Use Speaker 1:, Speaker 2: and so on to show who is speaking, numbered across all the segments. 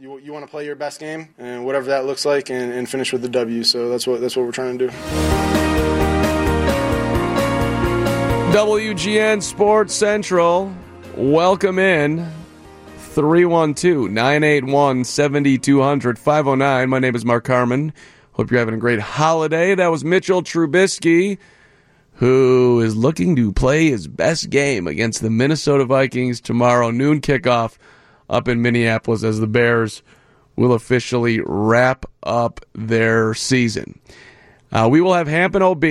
Speaker 1: you want to play your best game, and whatever that looks like, and finish with the W. So that's what we're trying to do.
Speaker 2: WGN Sports Central, welcome in. 312-981-7200, 509. My name is Mark Harmon. Hope you're having a great holiday. That was Mitchell Trubisky, who is looking to play his best game against the Minnesota Vikings tomorrow, noon kickoff up in Minneapolis, as the Bears will officially wrap up their season. We will have Hamp and OB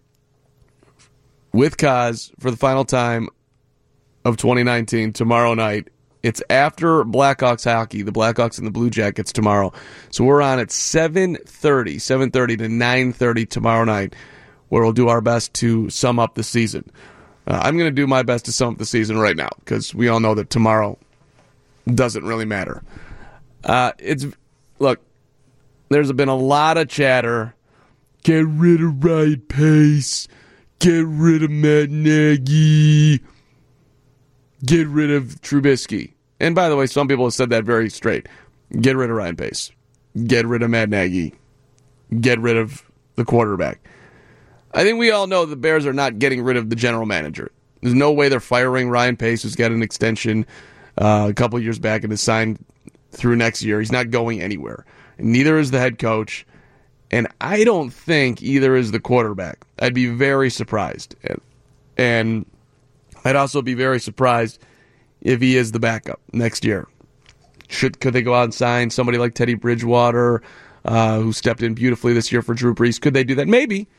Speaker 2: with Kaz for the final time of 2019 tomorrow night. It's after Blackhawks hockey, the Blackhawks and the Blue Jackets tomorrow. So we're on at 7:30 to 9:30 tomorrow night, where we'll do our best to sum up the season. I'm going to do my best to sum up the season right now, because we all know that tomorrow doesn't really matter. Look, there's been a lot of chatter. Get rid of Ryan Pace. Get rid of Matt Nagy. Get rid of Trubisky. And by the way, some people have said that very straight. Get rid of Ryan Pace. Get rid of Matt Nagy. Get rid of the quarterback. I think we all know the Bears are not getting rid of the general manager. There's no way they're firing Ryan Pace, who's got an extension a couple years back and is signed through next year. He's not going anywhere. And neither is the head coach. And I don't think either is the quarterback. I'd be very surprised. And I'd also be very surprised if he is the backup next year. Could they go out and sign somebody like Teddy Bridgewater, who stepped in beautifully this year for Drew Brees? Could they do that? Maybe.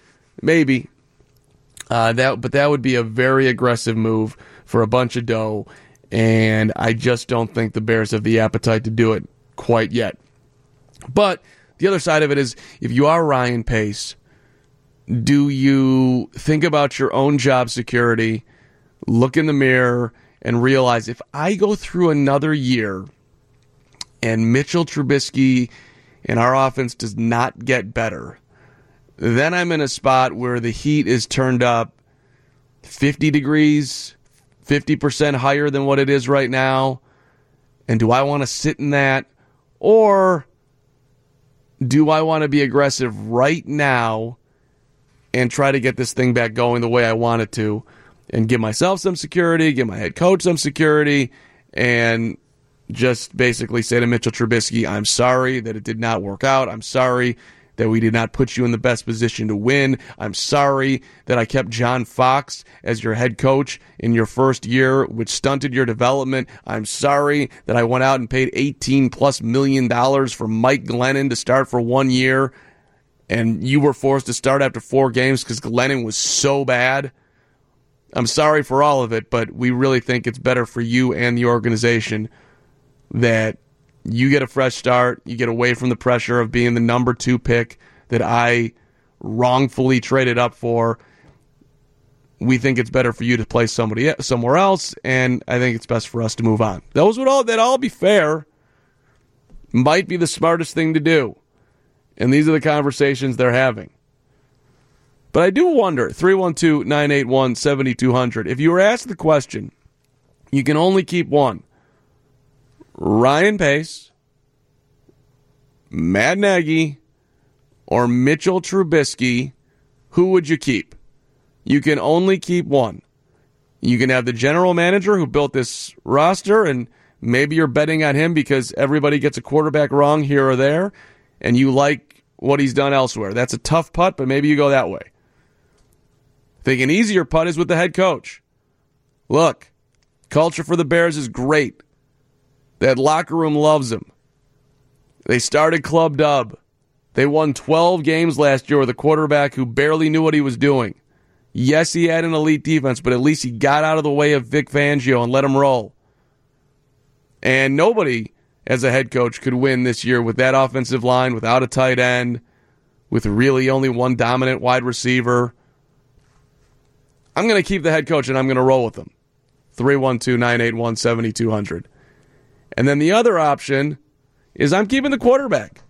Speaker 2: But that would be a very aggressive move for a bunch of dough, and I just don't think the Bears have the appetite to do it quite yet. But the other side of it is, if you are Ryan Pace, do you think about your own job security, look in the mirror, and realize, if I go through another year and Mitchell Trubisky and our offense does not get better, then I'm in a spot where the heat is turned up 50 degrees, 50% higher than what it is right now. And do I want to sit in that? Or do I want to be aggressive right now and try to get this thing back going the way I want it to, and give myself some security, give my head coach some security, and just basically say to Mitchell Trubisky, I'm sorry that it did not work out. I'm sorry that we did not put you in the best position to win. I'm sorry that I kept John Fox as your head coach in your first year, which stunted your development. I'm sorry that I went out and paid $18+ million for Mike Glennon to start for 1 year, and you were forced to start after 4 games because Glennon was so bad. I'm sorry for all of it, but we really think it's better for you and the organization that you get a fresh start, you get away from the pressure of being the number 2 pick that I wrongfully traded up for. We think it's better for you to play somewhere else, and I think it's best for us to move on. That'd all be fair. Might be the smartest thing to do. And these are the conversations they're having. But I do wonder, 312-981-7200, if you were asked the question, you can only keep one. Ryan Pace, Matt Nagy, or Mitchell Trubisky, who would you keep? You can only keep one. You can have the general manager who built this roster, and maybe you're betting on him because everybody gets a quarterback wrong here or there, and you like what he's done elsewhere. That's a tough putt, but maybe you go that way. I think an easier putt is with the head coach. Look, culture for the Bears is great. That locker room loves him. They started Club Dub. They won 12 games last year with a quarterback who barely knew what he was doing. Yes, he had an elite defense, but at least he got out of the way of Vic Fangio and let him roll. And nobody, as a head coach, could win this year with that offensive line, without a tight end, with really only one dominant wide receiver. I'm going to keep the head coach, and I'm going to roll with him. 312-981-7200. And then the other option is I'm keeping the quarterback.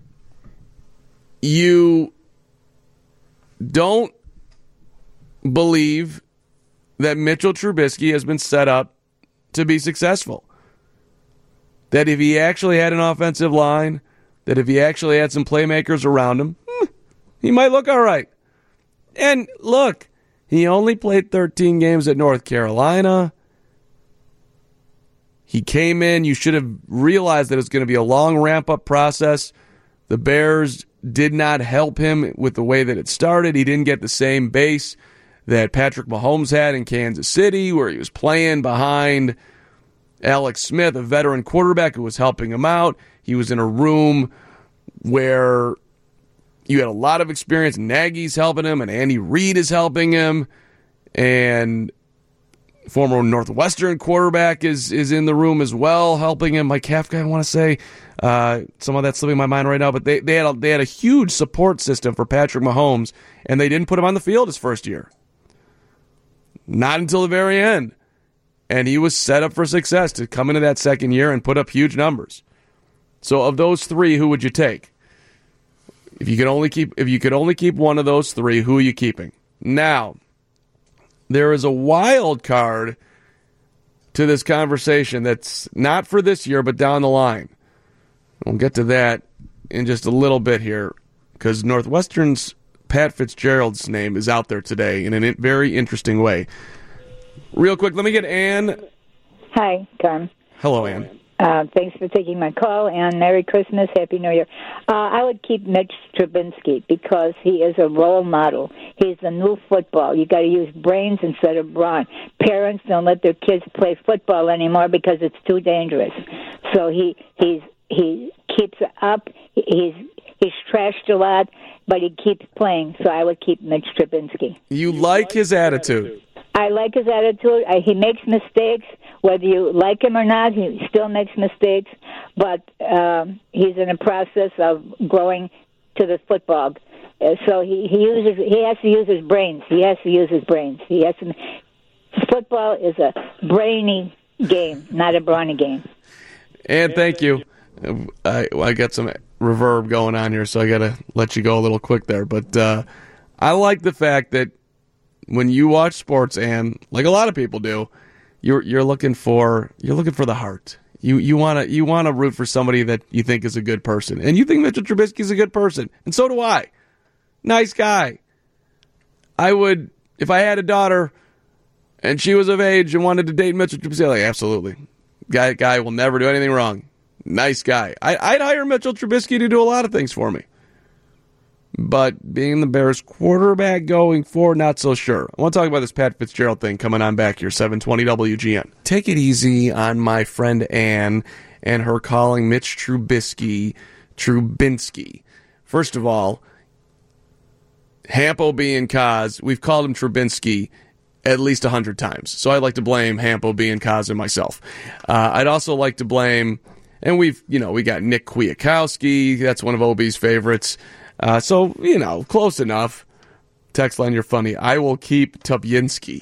Speaker 2: You don't believe that Mitchell Trubisky has been set up to be successful. that if he actually had an offensive line, that if he actually had some playmakers around him, he might look all right. And look, he only played 13 games at North Carolina. He came in. You should have realized that it was going to be a long ramp-up process. The Bears did not help him with the way that it started. He didn't get the same base that Patrick Mahomes had in Kansas City, where he was playing behind Alex Smith, a veteran quarterback who was helping him out. He was in a room where you had a lot of experience. Nagy's helping him, and Andy Reid is helping him, and former Northwestern quarterback is in the room as well, helping him. Mike Kafka, I want to say. Some of that's slipping my mind right now, but they had a huge support system for Patrick Mahomes, and they didn't put him on the field his first year. Not until the very end. And he was set up for success to come into that second year and put up huge numbers. So of those three, who would you take? If you could only keep one of those three, who are you keeping? Now, there is a wild card to this conversation that's not for this year, but down the line. We'll get to that in just a little bit here, because Northwestern's Pat Fitzgerald's name is out there today in a very interesting way. Real quick, let me get Ann.
Speaker 3: Hi, Tom.
Speaker 2: Hello, Ann.
Speaker 3: Thanks for taking my call, and Merry Christmas, Happy New Year. I would keep Mitch Trubisky because he is a role model. He's the new football. You got to use brains instead of brawn. Parents don't let their kids play football anymore because it's too dangerous. So he keeps it up. He's trashed a lot, but he keeps playing. So I would keep Mitch Trubisky.
Speaker 2: You like his attitude?
Speaker 3: I like his attitude. He makes mistakes. Whether you like him or not, he still makes mistakes. But he's in a process of growing to the football. So he has to use his brains. Football is a brainy game, not a brawny game.
Speaker 2: And thank you. I got some reverb going on here, so I got to let you go a little quick there. But I like the fact that when you watch sports, and like a lot of people do, you're looking for the heart. You want to root for somebody that you think is a good person, and you think Mitchell Trubisky is a good person, and so do I. Nice guy. I would, if I had a daughter and she was of age and wanted to date Mitchell Trubisky, like, absolutely. Guy will never do anything wrong. Nice guy. I'd hire Mitchell Trubisky to do a lot of things for me. But being the Bears quarterback going forward, not so sure. I want to talk about this Pat Fitzgerald thing coming on back here, 720 WGN. Take it easy on my friend Ann and her calling Mitch Trubisky Trubinsky. First of all, Hampo B and Kaz, we've called him Trubinsky at least 100 times. So I'd like to blame Hampo B and Kaz and myself. I'd also like to blame, and we got Nick Kwiatkowski. That's one of OB's favorites. So, close enough. Text line, you're funny. I will keep Tubinski.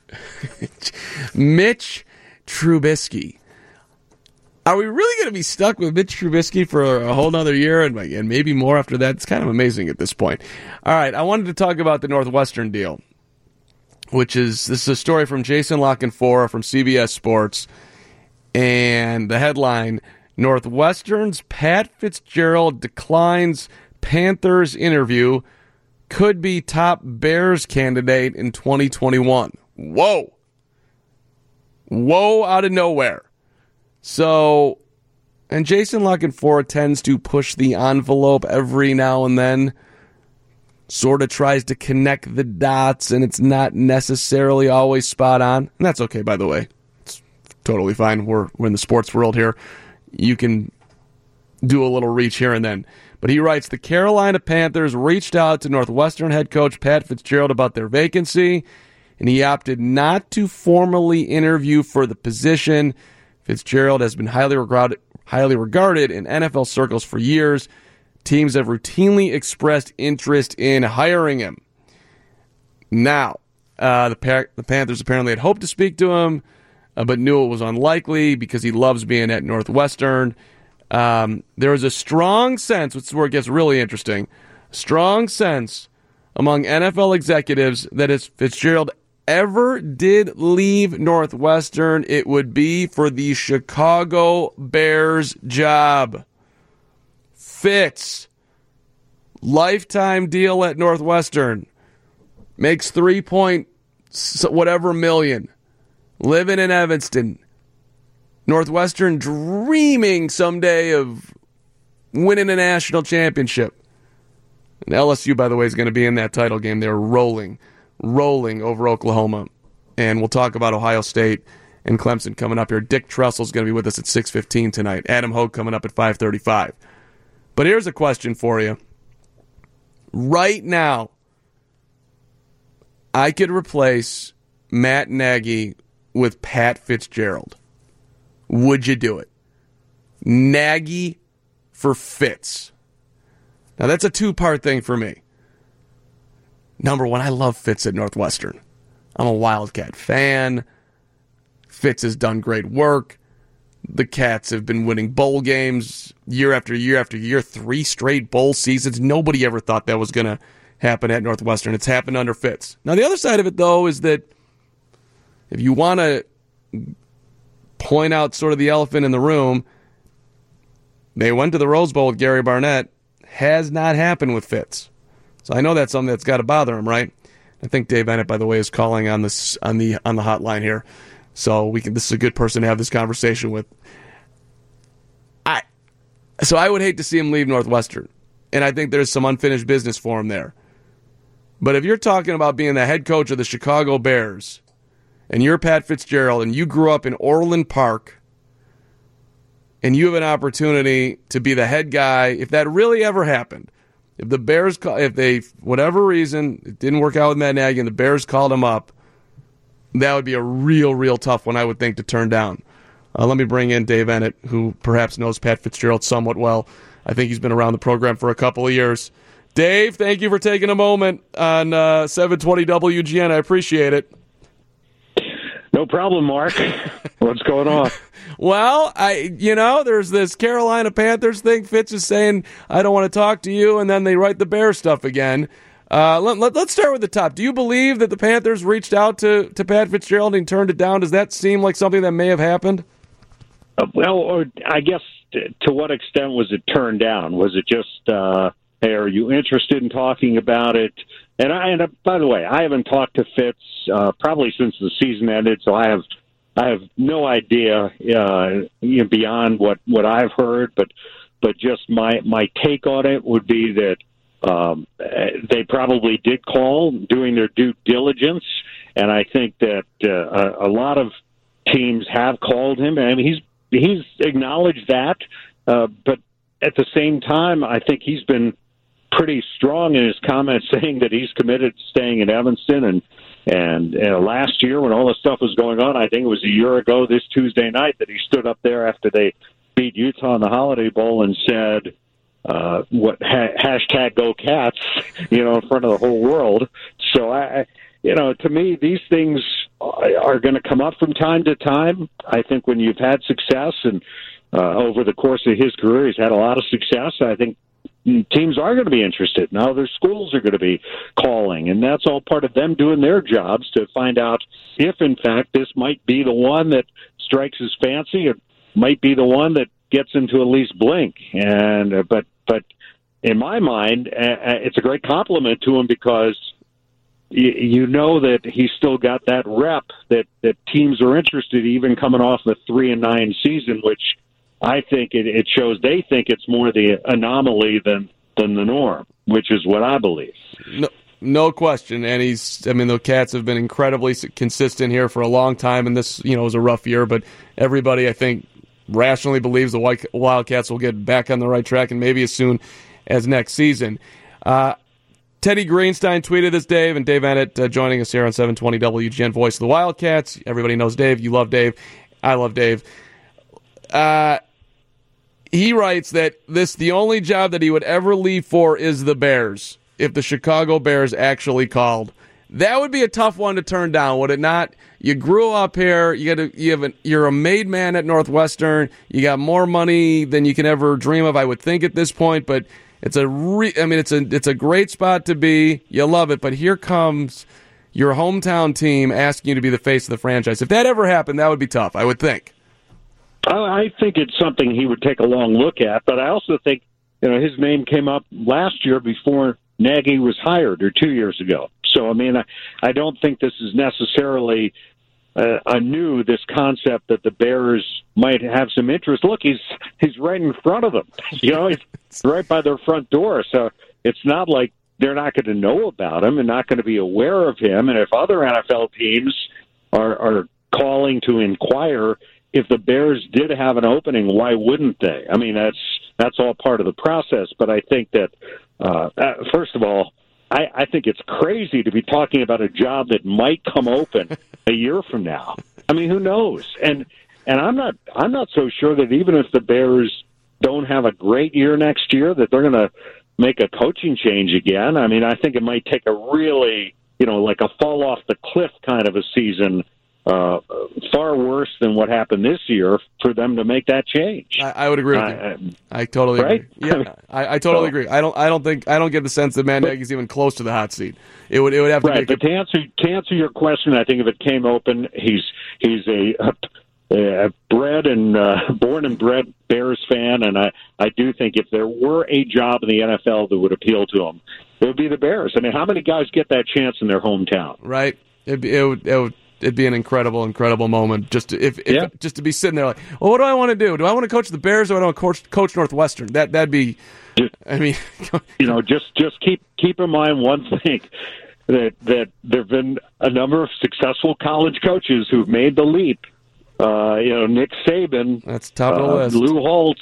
Speaker 2: Mitch Trubisky. Are we really going to be stuck with Mitch Trubisky for a whole nother year and maybe more after that? It's kind of amazing at this point. All right, I wanted to talk about the Northwestern deal, this is a story from Jason La Canfora from CBS Sports, and the headline, Northwestern's Pat Fitzgerald declines Panthers interview, could be top Bears candidate in 2021. Whoa out of nowhere. So, and Jason La Canfora tends to push the envelope every now and then, sort of tries to connect the dots, and it's not necessarily always spot on. And that's okay, by the way. It's totally fine. We're in the sports world here. You can do a little reach here and then. But he writes, the Carolina Panthers reached out to Northwestern head coach Pat Fitzgerald about their vacancy, and he opted not to formally interview for the position. Fitzgerald has been highly regarded in NFL circles for years. Teams have routinely expressed interest in hiring him. Now, the Panthers apparently had hoped to speak to him, but knew it was unlikely because he loves being at Northwestern. There is a strong sense, which is where it gets really interesting, strong sense among NFL executives that Fitzgerald ever did leave Northwestern, it would be for the Chicago Bears job. Fitz, lifetime deal at Northwestern, makes 3 point whatever million, living in Evanston. Northwestern dreaming someday of winning a national championship. And LSU, by the way, is going to be in that title game. They're rolling over Oklahoma. And we'll talk about Ohio State and Clemson coming up here. Dick Tressel's going to be with us at 6:15 tonight. Adam Hogue coming up at 5:35. But here's a question for you. Right now, I could replace Matt Nagy with Pat Fitzgerald. Would you do it? Nagy for Fitz. Now, that's a two-part thing for me. Number one, I love Fitz at Northwestern. I'm a Wildcat fan. Fitz has done great work. The Cats have been winning bowl games year after year after year, 3 straight bowl seasons. Nobody ever thought that was going to happen at Northwestern. It's happened under Fitz. Now, the other side of it, though, is that if you want to point out sort of the elephant in the room, they went to the Rose Bowl with Gary Barnett. Has not happened with Fitz. So I know that's something that's got to bother him, right? I think Dave Bennett, by the way, is calling on this on the hotline here. So this is a good person to have this conversation with. So I would hate to see him leave Northwestern. And I think there's some unfinished business for him there. But if you're talking about being the head coach of the Chicago Bears, and you're Pat Fitzgerald, and you grew up in Orland Park, and you have an opportunity to be the head guy, if that really ever happened, if the Bears, if they, whatever reason, it didn't work out with Matt Nagy and the Bears called him up, that would be a real tough one, I would think, to turn down. Let me bring in Dave Bennett, who perhaps knows Pat Fitzgerald somewhat well. I think he's been around the program for a couple of years. Dave, thank you for taking a moment on 720 WGN. I appreciate it.
Speaker 4: No problem, Mark. What's going on?
Speaker 2: Well, there's this Carolina Panthers thing. Fitz is saying, I don't want to talk to you, and then they write the Bears stuff again. Let's start with the top. Do you believe that the Panthers reached out to Pat Fitzgerald and turned it down? Does that seem like something that may have happened?
Speaker 4: Well, I guess to what extent was it turned down? Was it just, hey, are you interested in talking about it? And by the way, I haven't talked to Fitz probably since the season ended, so I have no idea beyond what I've heard. But just my take on it would be that they probably did call, doing their due diligence, and I think that a lot of teams have called him. I mean, he's acknowledged that, but at the same time, I think he's been pretty strong in his comments saying that he's committed to staying in Evanston. And last year when all this stuff was going on, I think it was a year ago this Tuesday night that he stood up there after they beat Utah in the Holiday Bowl and said, hashtag go Cats, in front of the whole world. So to me, these things are going to come up from time to time. I think when you've had success and over the course of his career, he's had a lot of success. I think teams are going to be interested. Now their schools are going to be calling, and that's all part of them doing their jobs to find out if, in fact, this might be the one that strikes his fancy. It might be the one that gets him to at least blink. And but in my mind, it's a great compliment to him because you know that he's still got that rep that teams are interested, even coming off a 3-9 season, which I think it shows they think it's more the anomaly than the norm, which is what I believe.
Speaker 2: No question. And the Cats have been incredibly consistent here for a long time, and this, was a rough year, but everybody, I think, rationally believes the Wildcats will get back on the right track, and maybe as soon as next season. Teddy Greenstein tweeted this, Dave, and Dave Bennett joining us here on 720 WGN, Voice of the Wildcats. Everybody knows Dave. You love Dave. I love Dave. He writes that the only job that he would ever leave for is the Bears, if the Chicago Bears actually called. That would be a tough one to turn down, would it not? You grew up here. You're a made man at Northwestern. You got more money than you can ever dream of, I would think, at this point. But it's a great spot to be. You love it. But here comes your hometown team asking you to be the face of the franchise. If that ever happened, that would be tough, I would think.
Speaker 4: I think it's something he would take a long look at, but I also think his name came up last year before Nagy was hired, or 2 years ago. So, I mean, I don't think this is necessarily this concept that the Bears might have some interest. Look, he's right in front of them. He's right by their front door. So it's not like they're not going to know about him and not going to be aware of him. And if other NFL teams are calling to inquire if the Bears did have an opening, why wouldn't they? I mean, that's all part of the process. But I think that, first of all, I think it's crazy to be talking about a job that might come open a year from now. I mean, who knows? And I'm not so sure that even if the Bears don't have a great year next year, that they're going to make a coaching change again. I mean, I think it might take a really, like a fall off the cliff kind of a season, far worse than what happened this year for them to make that change.
Speaker 2: I would agree with you. I totally agree. Yeah, I totally agree. I don't get the sense that Matt Nagy's even close to the hot seat. It would have to
Speaker 4: be. But to answer your question, I think if it came open, he's a bred and born and bred Bears fan, and I do think if there were a job in the NFL that would appeal to him, it would be the Bears. I mean, how many guys get that chance in their hometown?
Speaker 2: Right. It'd be an incredible moment just to be sitting there like, well, what do I want to do? Do I want to coach the Bears or do I want to coach Northwestern? That'd be, I mean,
Speaker 4: just keep in mind one thing, that there've been a number of successful college coaches who've made the leap. Nick Saban,
Speaker 2: that's top of the list.
Speaker 4: Lou Holtz,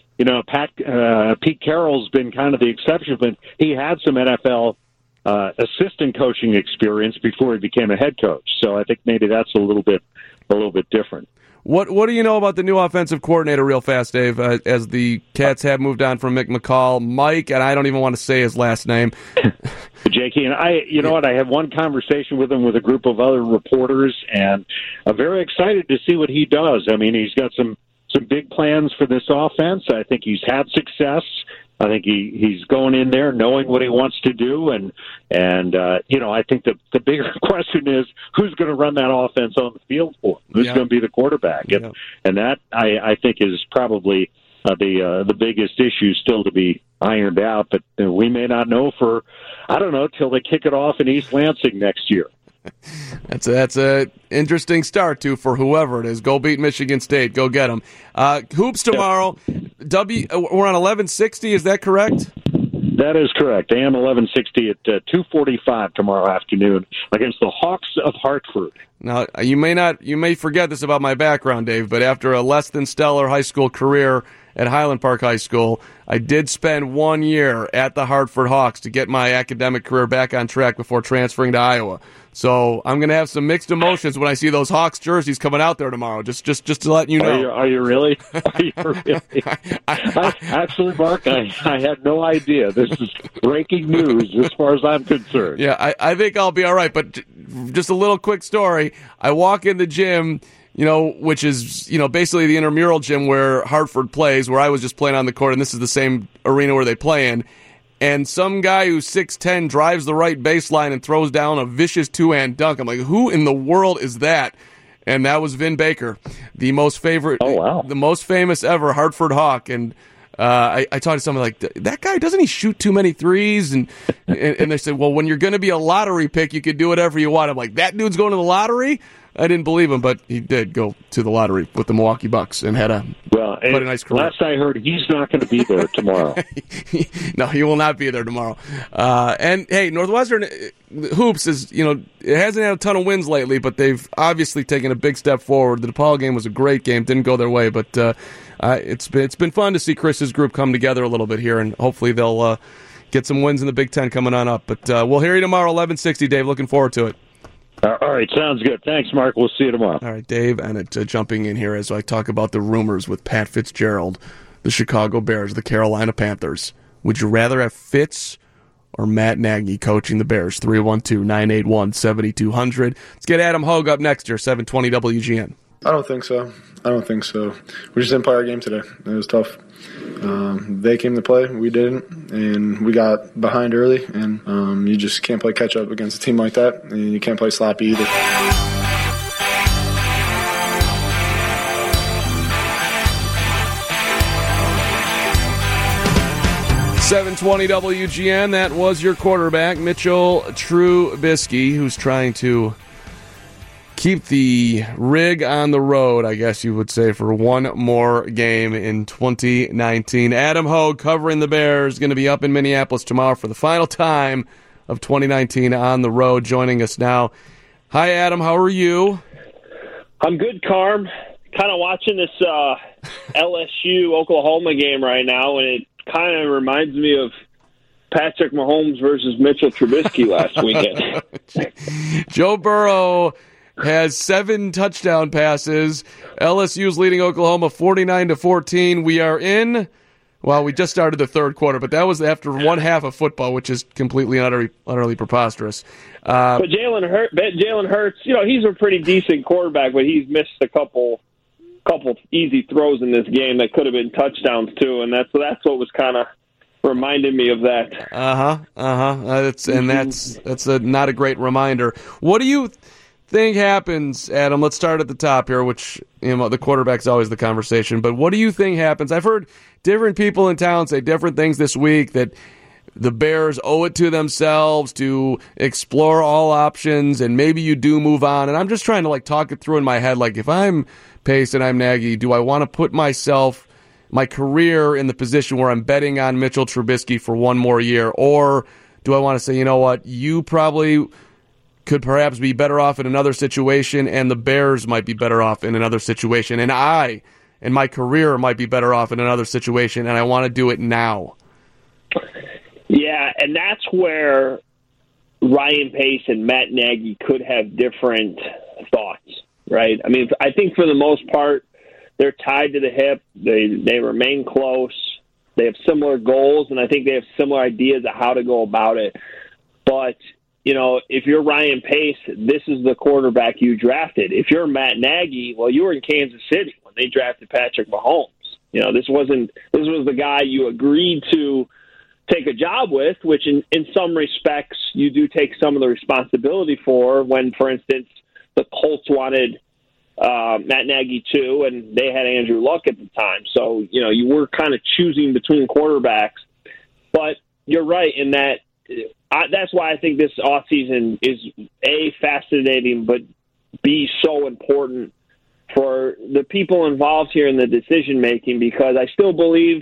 Speaker 4: Pete Carroll's been kind of the exception, but he had some NFL assistant coaching experience before he became a head coach. So I think maybe that's a little bit different.
Speaker 2: What do you know about the new offensive coordinator real fast, Dave, as the Cats have moved on from Mick McCall? Mike, and I don't even want to say his last name.
Speaker 4: Jakey, and I had one conversation with him with a group of other reporters, and I'm very excited to see what he does. I mean, he's got some big plans for this offense. I think he's had success. I think he's going in there knowing what he wants to do, and I think the bigger question is who's going to run that offense on the field for him? Who's going to be the quarterback? And that I think is probably the biggest issue still to be ironed out. But we may not know till they kick it off in East Lansing next year.
Speaker 2: That's a interesting start for whoever it is. Go beat Michigan State. Go get them. Hoops tomorrow. We're on 1160. Is that correct?
Speaker 4: That is correct. AM 1160 at 2:45 tomorrow afternoon against the Hawks of Hartford.
Speaker 2: Now you may forget this about my background, Dave, but after a less than stellar high school career at Highland Park High School, I did spend 1 year at the Hartford Hawks to get my academic career back on track before transferring to Iowa. So I'm going to have some mixed emotions when I see those Hawks jerseys coming out there tomorrow. Just to let you know.
Speaker 4: Are you really? Are you really? Actually, Mark, I had no idea. This is breaking news as far as I'm concerned.
Speaker 2: Yeah, I think I'll be all right. But just a little quick story. I walk in the gym, which is, basically the intramural gym where Hartford plays, where I was just playing on the court, and this is the same arena where they play in. And some guy who's 6'10" drives the right baseline and throws down a vicious two-hand dunk. I'm like, who in the world is that? And that was Vin Baker, the most famous ever Hartford Hawk. And I talked to someone like, that guy, doesn't he shoot too many threes? And they said, well, when you're going to be a lottery pick, you can do whatever you want. I'm like, that dude's going to the lottery? I didn't believe him, but he did go to the lottery with the Milwaukee Bucks and had quite a nice career.
Speaker 4: Last I heard, he's not going to be there tomorrow.
Speaker 2: No, he will not be there tomorrow. And, hey, Northwestern Hoops is, it hasn't had a ton of wins lately, but they've obviously taken a big step forward. The DePaul game was a great game. Didn't go their way, but it's been fun to see Chris's group come together a little bit here, and hopefully they'll get some wins in the Big Ten coming on up. But we'll hear you tomorrow, 11:60, Dave. Looking forward to it.
Speaker 4: All right, sounds good. Thanks, Mark. We'll see you tomorrow.
Speaker 2: All right, Dave, and jumping in here as I talk about the rumors with Pat Fitzgerald, the Chicago Bears, the Carolina Panthers. Would you rather have Fitz or Matt Nagy coaching the Bears? 312-981-7200. Let's get Adam Hogue up next year, 720 WGN.
Speaker 1: I don't think so. We just didn't play our game today. It was tough. They came to play, we didn't, and we got behind early. And you just can't play catch up against a team like that, and you can't play sloppy either.
Speaker 2: 720 WGN, that was your quarterback, Mitchell Trubisky, who's trying to keep the rig on the road, I guess you would say, for one more game in 2019. Adam Hogue, covering the Bears, going to be up in Minneapolis tomorrow for the final time of 2019 on the road, joining us now. Hi, Adam. How are you?
Speaker 5: I'm good, Carm. Kind of watching this LSU-Oklahoma game right now, and it kind of reminds me of Patrick Mahomes versus Mitchell Trubisky last weekend.
Speaker 2: Joe Burrow has 7 touchdown passes. LSU's leading Oklahoma 49-14. We are in, well, we just started the third quarter, but that was after one half of football, which is completely utterly preposterous.
Speaker 5: But Jalen Hurts, he's a pretty decent quarterback, but he's missed a couple easy throws in this game that could have been touchdowns too, and that's what was kind of reminding me of that. That's
Speaker 2: not a great reminder. What do you think happens, Adam? Let's start at the top here, which the quarterback's always the conversation. But what do you think happens? I've heard different people in town say different things this week, that the Bears owe it to themselves to explore all options, and maybe you do move on. And I'm just trying to talk it through in my head. If I'm Pace and I'm Nagy, do I want to put my career in the position where I'm betting on Mitchell Trubisky for one more year? Or do I want to say, you know what, you probably could perhaps be better off in another situation, and the Bears might be better off in another situation, and I and my career might be better off in another situation, and I want to do it now?
Speaker 5: Yeah, and that's where Ryan Pace and Matt Nagy could have different thoughts, right? I mean, I think for the most part, they're tied to the hip. They remain close. They have similar goals, and I think they have similar ideas of how to go about it. But, if you're Ryan Pace, this is the quarterback you drafted. If you're Matt Nagy, well, you were in Kansas City when they drafted Patrick Mahomes. This was the guy you agreed to take a job with, which in some respects you do take some of the responsibility for when, for instance, the Colts wanted Matt Nagy too, and they had Andrew Luck at the time. So, you were kind of choosing between quarterbacks. But you're right in that that's why I think this offseason is, A, fascinating, but B, so important for the people involved here in the decision-making, because I still believe,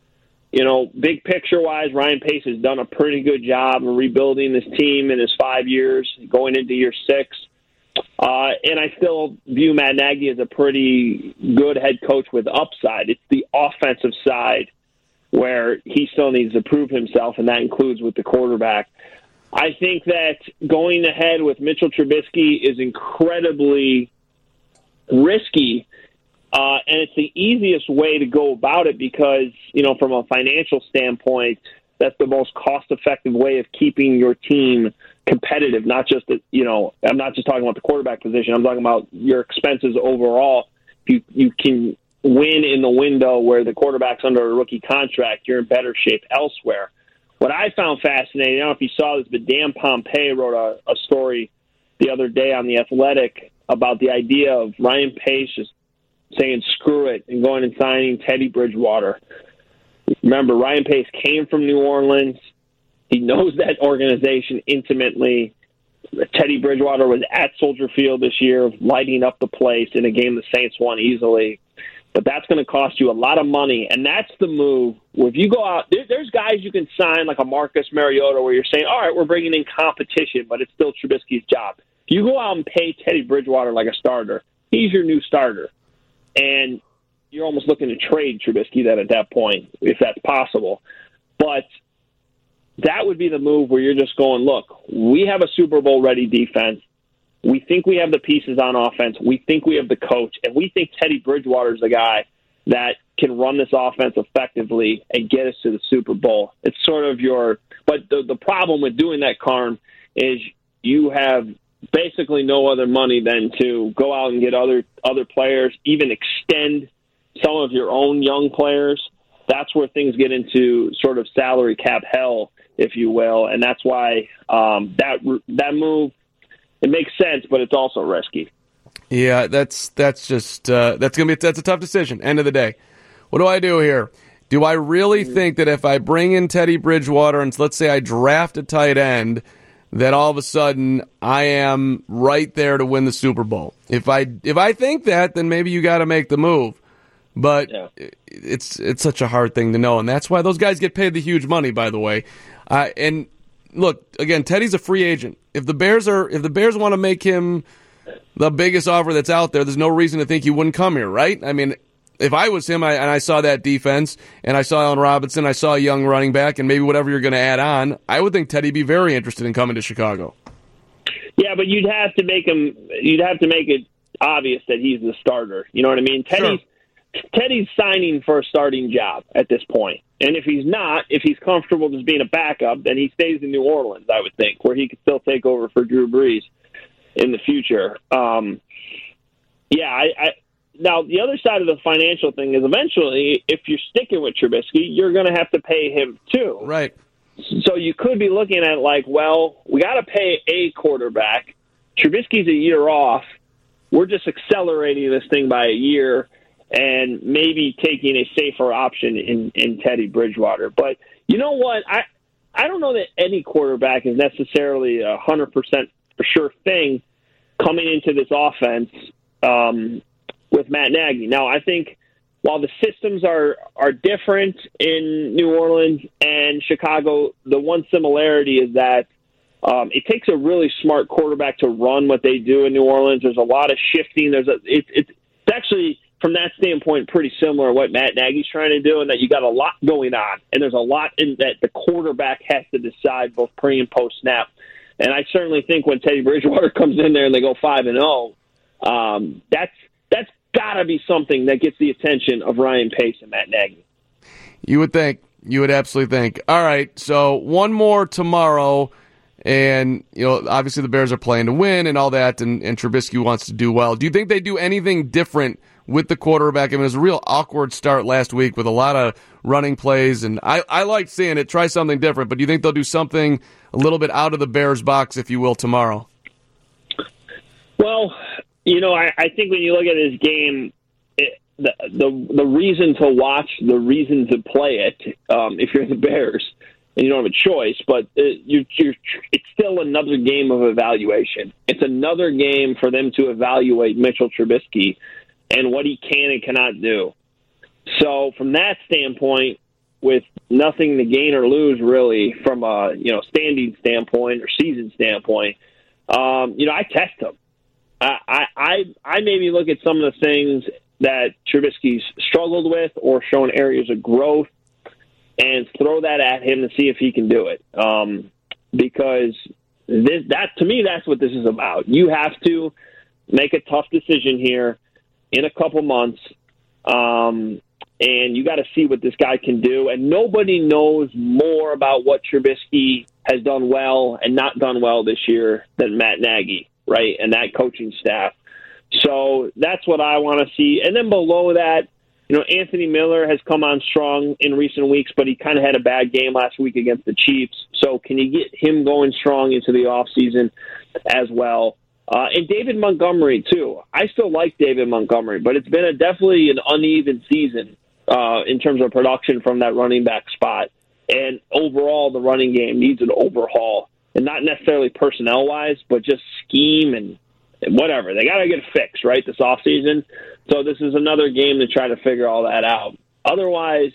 Speaker 5: big picture-wise, Ryan Pace has done a pretty good job of rebuilding this team in his 5 years, going into year 6. And I still view Matt Nagy as a pretty good head coach with upside. It's the offensive side where he still needs to prove himself, and that includes with the quarterback. I think that going ahead with Mitchell Trubisky is incredibly risky, and it's the easiest way to go about it because, from a financial standpoint, that's the most cost-effective way of keeping your team competitive. Not just I'm not just talking about the quarterback position. I'm talking about your expenses overall. If you can win in the window where the quarterback's under a rookie contract, you're in better shape elsewhere. What I found fascinating, I don't know if you saw this, but Dan Pompei wrote a story the other day on The Athletic about the idea of Ryan Pace just saying screw it and going and signing Teddy Bridgewater. Remember, Ryan Pace came from New Orleans. He knows that organization intimately. Teddy Bridgewater was at Soldier Field this year, lighting up the place in a game the Saints won easily. But that's going to cost you a lot of money, and that's the move. Where if you go out, there's guys you can sign like a Marcus Mariota where you're saying, all right, we're bringing in competition, but it's still Trubisky's job. If you go out and pay Teddy Bridgewater like a starter, he's your new starter. And you're almost looking to trade Trubisky then at that point, if that's possible. But that would be the move where you're just going, look, we have a Super Bowl-ready defense. We think we have the pieces on offense. We think we have the coach. And we think Teddy Bridgewater is the guy that can run this offense effectively and get us to the Super Bowl. It's sort of but the problem with doing that, Carm, is you have basically no other money than to go out and get other players, even extend some of your own young players. That's where things get into sort of salary cap hell, if you will, and that's why that move, it makes sense, but it's also risky.
Speaker 2: Yeah, that's a tough decision. End of the day, what do I do here? Do I really think that if I bring in Teddy Bridgewater and let's say I draft a tight end, that all of a sudden I am right there to win the Super Bowl? If I think that, then maybe you got to make the move. But it's such a hard thing to know, and that's why those guys get paid the huge money. By the way, and look again, Teddy's a free agent. If the Bears want to make him the biggest offer that's out there, there's no reason to think he wouldn't come here, right? I mean, if I was him and I saw that defense and I saw Allen Robinson, I saw a young running back, and maybe whatever you're going to add on, I would think Teddy'd be very interested in coming to Chicago.
Speaker 5: Yeah, but you'd have to make it obvious that he's the starter. You know what I mean? Teddy's signing for a starting job at this point. And if he's comfortable just being a backup, then he stays in New Orleans, I would think, where he could still take over for Drew Brees in the future. Now, the other side of the financial thing is eventually, if you're sticking with Trubisky, you're going to have to pay him too.
Speaker 2: Right.
Speaker 5: So you could be looking at like, well, we got to pay a quarterback. Trubisky's a year off. We're just accelerating this thing by a year and maybe taking a safer option in Teddy Bridgewater. But you know what? I don't know that any quarterback is necessarily 100% for sure thing coming into this offense with Matt Nagy. Now, I think while the systems are different in New Orleans and Chicago, the one similarity is that it takes a really smart quarterback to run what they do in New Orleans. There's a lot of shifting. It's actually, from that standpoint, pretty similar to what Matt Nagy's trying to do, and that you got a lot going on, and there's a lot in that the quarterback has to decide both pre and post snap. And I certainly think when Teddy Bridgewater comes in there and they go 5-0, that's got to be something that gets the attention of Ryan Pace and Matt Nagy.
Speaker 2: You would think. You would absolutely think. All right, so one more tomorrow, and obviously the Bears are playing to win and all that, and Trubisky wants to do well. Do you think they do anything different with the quarterback? I mean, it was a real awkward start last week with a lot of running plays, and I liked seeing it. Try something different, but do you think they'll do something a little bit out of the Bears' box, if you will, tomorrow?
Speaker 5: Well, I think when you look at this game, the reason to watch, the reason to play it, if you're the Bears, and you don't have a choice, but it's still another game of evaluation. It's another game for them to evaluate Mitchell Trubisky and what he can and cannot do. So from that standpoint, with nothing to gain or lose really from a standing standpoint or season standpoint, I test him. I maybe look at some of the things that Trubisky's struggled with or shown areas of growth and throw that at him to see if he can do it. Because that to me, that's what this is about. You have to make a tough decision here in a couple months, and you got to see what this guy can do. And nobody knows more about what Trubisky has done well and not done well this year than Matt Nagy, right, and that coaching staff. So that's what I want to see. And then below that, Anthony Miller has come on strong in recent weeks, but he kind of had a bad game last week against the Chiefs. So can you get him going strong into the offseason as well? And David Montgomery, too. I still like David Montgomery, but it's been definitely an uneven season in terms of production from that running back spot. And overall, the running game needs an overhaul, and not necessarily personnel-wise, but just scheme and whatever. They got to get it fixed, right, this offseason. So this is another game to try to figure all that out. Otherwise,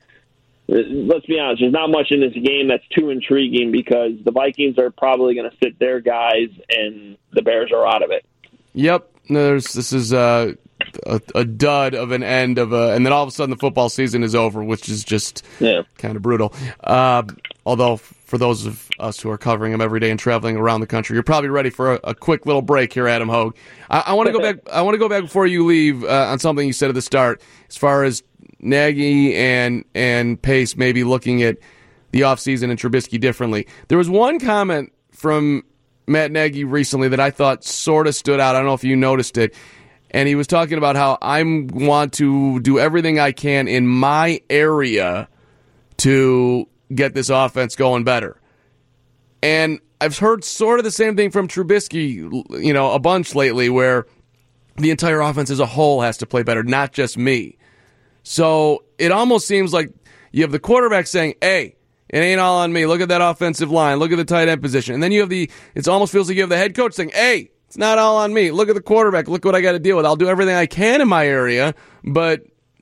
Speaker 5: let's be honest, there's not much in this game that's too intriguing because the Vikings are probably going to sit their guys and the Bears are out of it. Yep.
Speaker 2: This is a dud of an end of and then all of a sudden the football season is over, which is just kind of brutal. Although for those of us who are covering them every day and traveling around the country, you're probably ready for a quick little break here, Adam Hogue. I want to go back. I want to go back before you leave on something you said at the start, as far as Nagy and Pace maybe looking at the offseason and Trubisky differently. There was one comment from Matt Nagy recently that I thought sort of stood out. I don't know if you noticed it. and he was talking about how I want to do everything I can in my area to get this offense going better. And I've heard sort of the same thing from Trubisky, a bunch lately, where the entire offense as a whole has to play better, not just me. So it almost seems like you have the quarterback saying, hey, it ain't all on me. Look at that offensive line. Look at the tight end position. And then you have it almost feels like you have the head coach saying, hey, it's not all on me. Look at the quarterback. Look what I got to deal with. I'll do everything I can in my area, but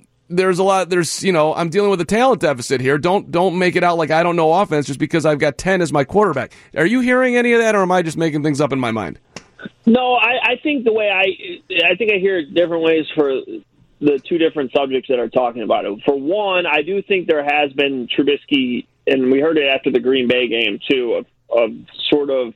Speaker 2: I'm dealing with a talent deficit here. Don't make it out like I don't know offense just because I've got 10 as my quarterback. Are you hearing any of that, or am I just making things up in my mind?
Speaker 5: No, I think I think I hear it different ways for the two different subjects that are talking about it. For one, I do think there has been Trubisky, and we heard it after the Green Bay game too, of sort of,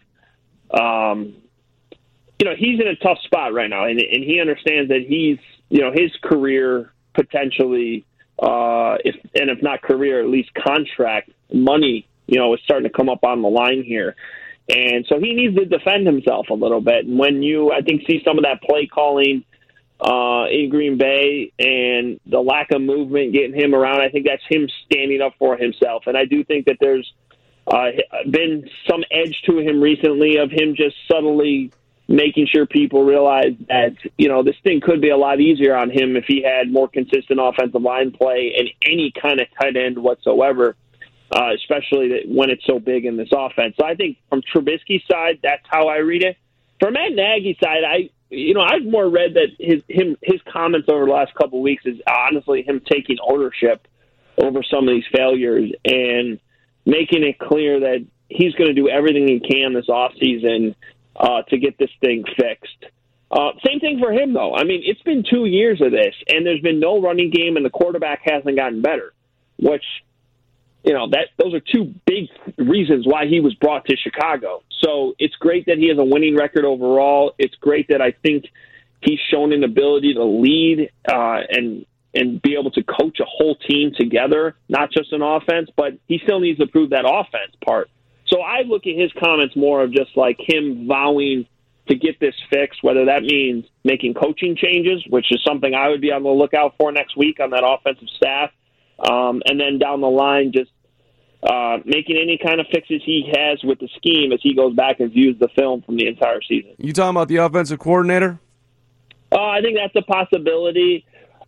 Speaker 5: he's in a tough spot right now, and he understands that he's, his career potentially, if not career, at least contract money, is starting to come up on the line here. And so he needs to defend himself a little bit. And when you, I think, see some of that play calling in Green Bay and the lack of movement getting him around, I think that's him standing up for himself. And I do think that there's been some edge to him recently of him just subtly making sure people realize that, this thing could be a lot easier on him if he had more consistent offensive line play and any kind of tight end whatsoever. Especially when it's so big in this offense. So I think from Trubisky's side, that's how I read it. From Matt Nagy's side, I've more read that his comments over the last couple of weeks is honestly him taking ownership over some of these failures and making it clear that he's going to do everything he can this offseason to get this thing fixed. Same thing for him, though. I mean, it's been 2 years of this, and there's been no running game, and the quarterback hasn't gotten better, which – those are two big reasons why he was brought to Chicago. So it's great that he has a winning record overall. It's great that I think he's shown an ability to lead and be able to coach a whole team together, not just an offense, but he still needs to prove that offense part. So I look at his comments more of just like him vowing to get this fixed, whether that means making coaching changes, which is something I would be on the lookout for next week on that offensive staff. And then down the line, just making any kind of fixes he has with the scheme as he goes back and views the film from the entire season.
Speaker 2: You talking about the offensive coordinator?
Speaker 5: I think that's a possibility.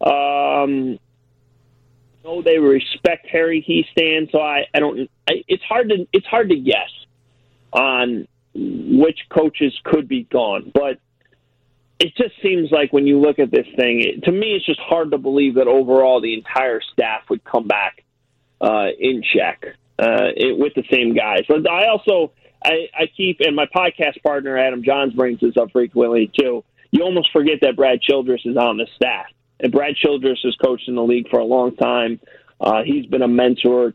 Speaker 5: They respect Harry Hiestand, so I don't. It's hard to guess on which coaches could be gone, but it just seems like when you look at this thing, to me, it's just hard to believe that overall the entire staff would come back in check with the same guys. But I keep, and my podcast partner Adam Johns brings this up frequently too. You almost forget that Brad Childress is on the staff, and Brad Childress has coached in the league for a long time. He's been a mentor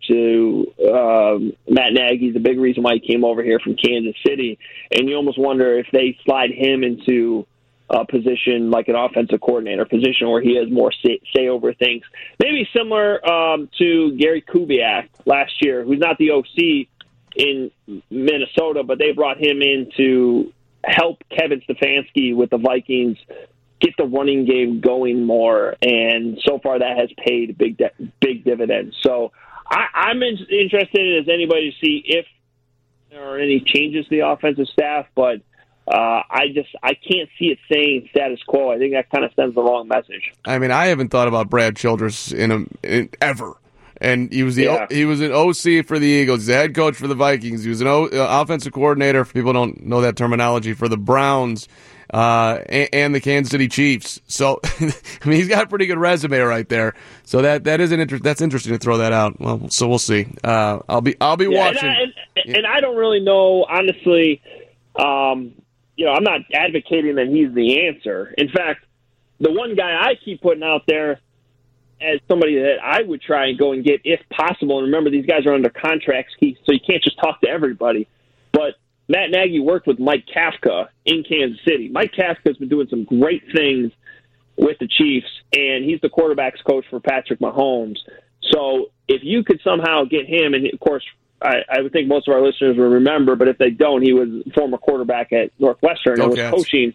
Speaker 5: to Matt Nagy. The big reason why he came over here from Kansas City, and you almost wonder if they slide him into a position like an offensive coordinator position where he has more say over things. Maybe similar to Gary Kubiak last year, who's not the OC in Minnesota, but they brought him in to help Kevin Stefanski with the Vikings get the running game going more, and so far that has paid big dividends. So I'm interested as anybody to see if there are any changes to the offensive staff, but I can't see it saying status quo. I think that kind of sends the wrong message.
Speaker 2: I mean, I haven't thought about Brad Childress in ever. And he was he was an OC for the Eagles. He's the head coach for the Vikings. He was an offensive coordinator, for people who don't know that terminology, for the Browns and the Kansas City Chiefs. So, I mean, he's got a pretty good resume right there. So that's interesting to throw that out. Well, so we'll see. I'll be watching.
Speaker 5: And I don't really know, honestly. I'm not advocating that he's the answer. In fact, the one guy I keep putting out there as somebody that I would try and go and get if possible, and remember, these guys are under contracts, so you can't just talk to everybody, but Matt Nagy worked with Mike Kafka in Kansas City. Mike Kafka's been doing some great things with the Chiefs, and he's the quarterback's coach for Patrick Mahomes. So if you could somehow get him, and of course, I would think most of our listeners will remember, but if they don't, he was a former quarterback at Northwestern and was coaching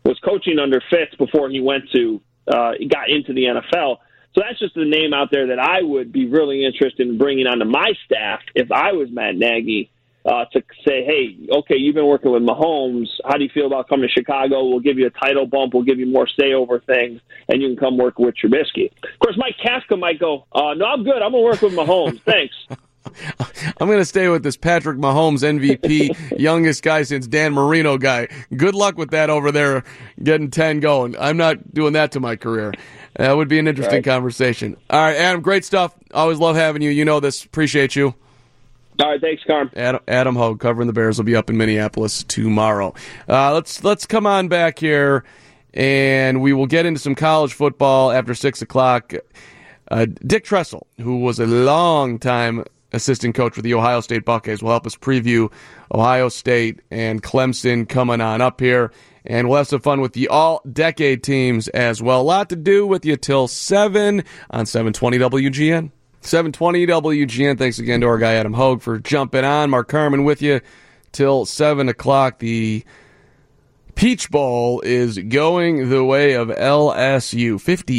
Speaker 5: was coaching under Fitz before he got into the NFL. So that's just a name out there that I would be really interested in bringing onto my staff if I was Matt Nagy, to say, hey, okay, you've been working with Mahomes. How do you feel about coming to Chicago? We'll give you a title bump. We'll give you more say over things, and you can come work with Trubisky. Of course, Mike Kafka might go, no, I'm good. I'm going to work with Mahomes. Thanks.
Speaker 2: I'm going to stay with this Patrick Mahomes MVP, youngest guy since Dan Marino guy. Good luck with that over there, getting 10 going. I'm not doing that to my career. That would be an interesting conversation. All right, Adam, great stuff. Always love having you. You know this. Appreciate you.
Speaker 5: All right, thanks, Carm.
Speaker 2: Adam Hogue, covering the Bears, will be up in Minneapolis tomorrow. Let's come on back here, and we will get into some college football after 6 o'clock. Dick Tressel, who was a long-time assistant coach for the Ohio State Buckeyes, will help us preview Ohio State and Clemson coming on up here. And we'll have some fun with the all-decade teams as well. A lot to do with you till 7 on 720 WGN. 720 WGN. Thanks again to our guy Adam Hogue for jumping on. Mark Carman with you till 7 o'clock. The Peach Bowl is going the way of LSU,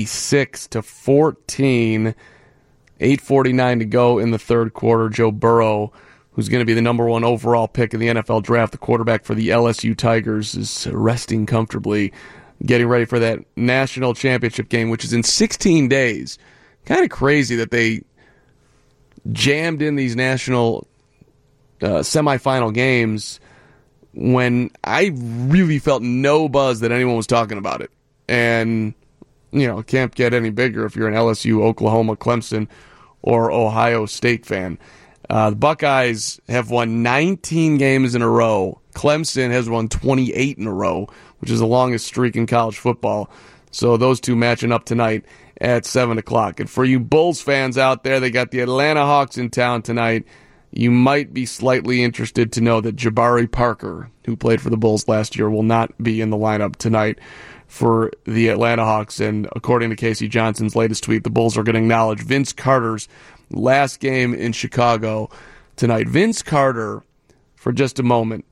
Speaker 2: 56-14. 8:49 to go in the third quarter. Joe Burrow, who's going to be the number one overall pick in the NFL draft, the quarterback for the LSU Tigers, is resting comfortably, getting ready for that national championship game, which is in 16 days. Kind of crazy that they jammed in these national semifinal games when I really felt no buzz that anyone was talking about it. And, you know, it can't get any bigger if you're an LSU, Oklahoma, Clemson, or Ohio State fan. The Buckeyes have won 19 games in a row. Clemson has won 28 in a row, which is the longest streak in college football. So those two matching up tonight at 7 o'clock. And for you Bulls fans out there, they got the Atlanta Hawks in town tonight. You might be slightly interested to know that Jabari Parker, who played for the Bulls last year, will not be in the lineup tonight for the Atlanta Hawks. And according to Casey Johnson's latest tweet, the Bulls are going to acknowledge Vince Carter's last game in Chicago tonight. Vince Carter, for just a moment,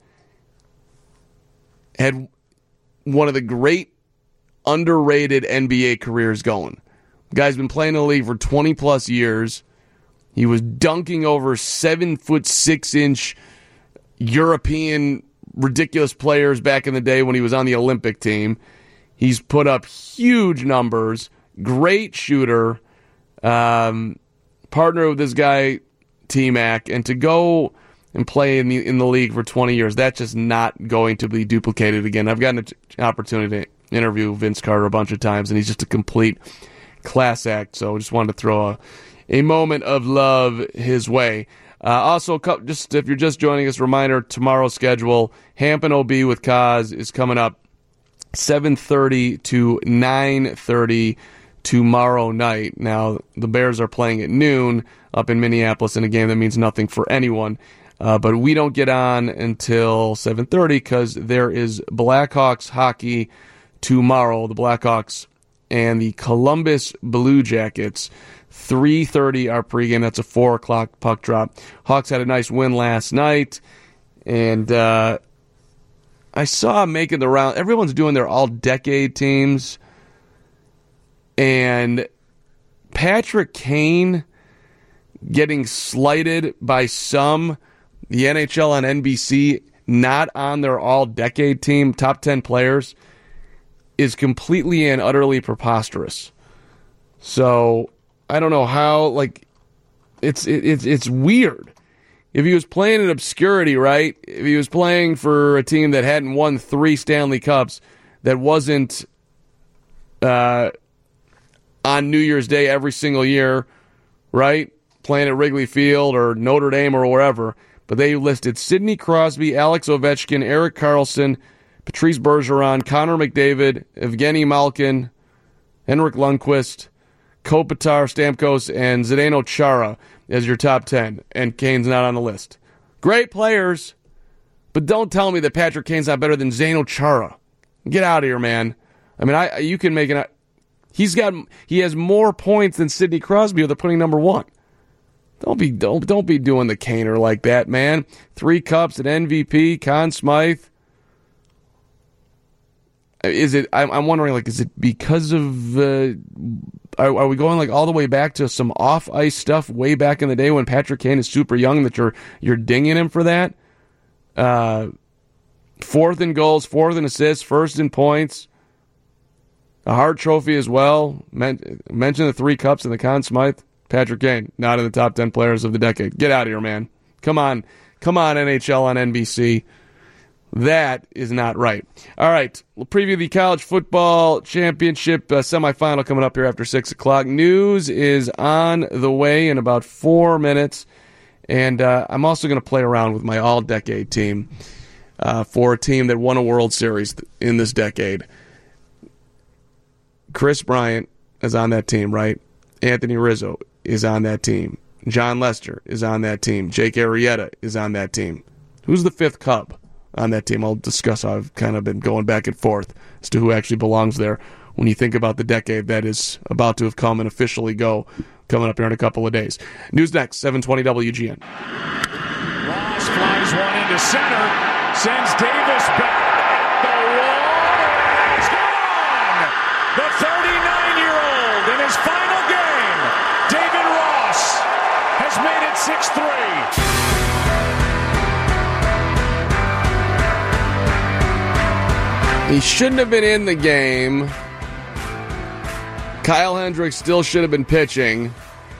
Speaker 2: had one of the great underrated NBA careers going. The guy's been playing in the league for 20-plus years. He was dunking over 7'6" European ridiculous players back in the day when he was on the Olympic team. He's put up huge numbers, great shooter, partner with this guy, T-Mac, and to go and play in the league for 20 years, that's just not going to be duplicated again. I've gotten an opportunity to interview Vince Carter a bunch of times, and he's just a complete class act, so I just wanted to throw a moment of love his way. Also, just if you're just joining us, reminder, tomorrow's schedule, Hampton OB with Kaz is coming up 7:30 to 9:30 tomorrow night. Now, the Bears are playing at noon up in Minneapolis in a game that means nothing for anyone. But we don't get on until 7:30 because there is Blackhawks hockey tomorrow. The Blackhawks and the Columbus Blue Jackets. 3:30 our pregame. That's a 4 o'clock puck drop. Hawks had a nice win last night. And I saw making the round. Everyone's doing their all-decade teams. And Patrick Kane getting slighted by some, the NHL on NBC, not on their all-decade team, top 10 players, is completely and utterly preposterous. So I don't know how, like, it's weird. If he was playing in obscurity, right? If he was playing for a team that hadn't won 3 Stanley Cups, that wasn't on New Year's Day every single year, right? Playing at Wrigley Field or Notre Dame or wherever. But they listed Sidney Crosby, Alex Ovechkin, Erik Karlsson, Patrice Bergeron, Connor McDavid, Evgeny Malkin, Henrik Lundqvist, Kopitar, Stamkos, and Zdeno Chara as your top 10, and Kane's not on the list. Great players, but don't tell me that Patrick Kane's not better than Zdeno Chara. Get out of here, man. I mean, you can make it. He has more points than Sidney Crosby. They're putting number 1. Don't be doing the Kaner like that, man. 3 cups at MVP, Conn Smythe. Is it? I'm wondering, like, is it because of? Are we going like all the way back to some off ice stuff way back in the day when Patrick Kane is super young that you're dinging him for that? Fourth in goals, fourth in assists, first in points. A Hart Trophy as well. Mention the 3 cups and the Conn Smythe. Patrick Kane, not in the top 10 players of the decade. Get out of here, man. Come on, NHL on NBC. That is not right. All right, we'll preview the college football championship semifinal coming up here after 6 o'clock. News is on the way in about 4 minutes. And I'm also going to play around with my all-decade team for a team that won a World Series in this decade. Chris Bryant is on that team, right? Anthony Rizzo is on that team. John Lester is on that team. Jake Arrieta is on that team. Who's the 5th Cub on that team? I'll discuss how I've kind of been going back and forth as to who actually belongs there when you think about the decade that is about to have come and officially go coming up here in a couple of days. News next, 720 WGN.
Speaker 6: Ross flies one into center, sends Davis back. The wall is gone! The 39-year-old in his final game, David Ross, has made it 6-3.
Speaker 2: He shouldn't have been in the game. Kyle Hendricks still should have been pitching.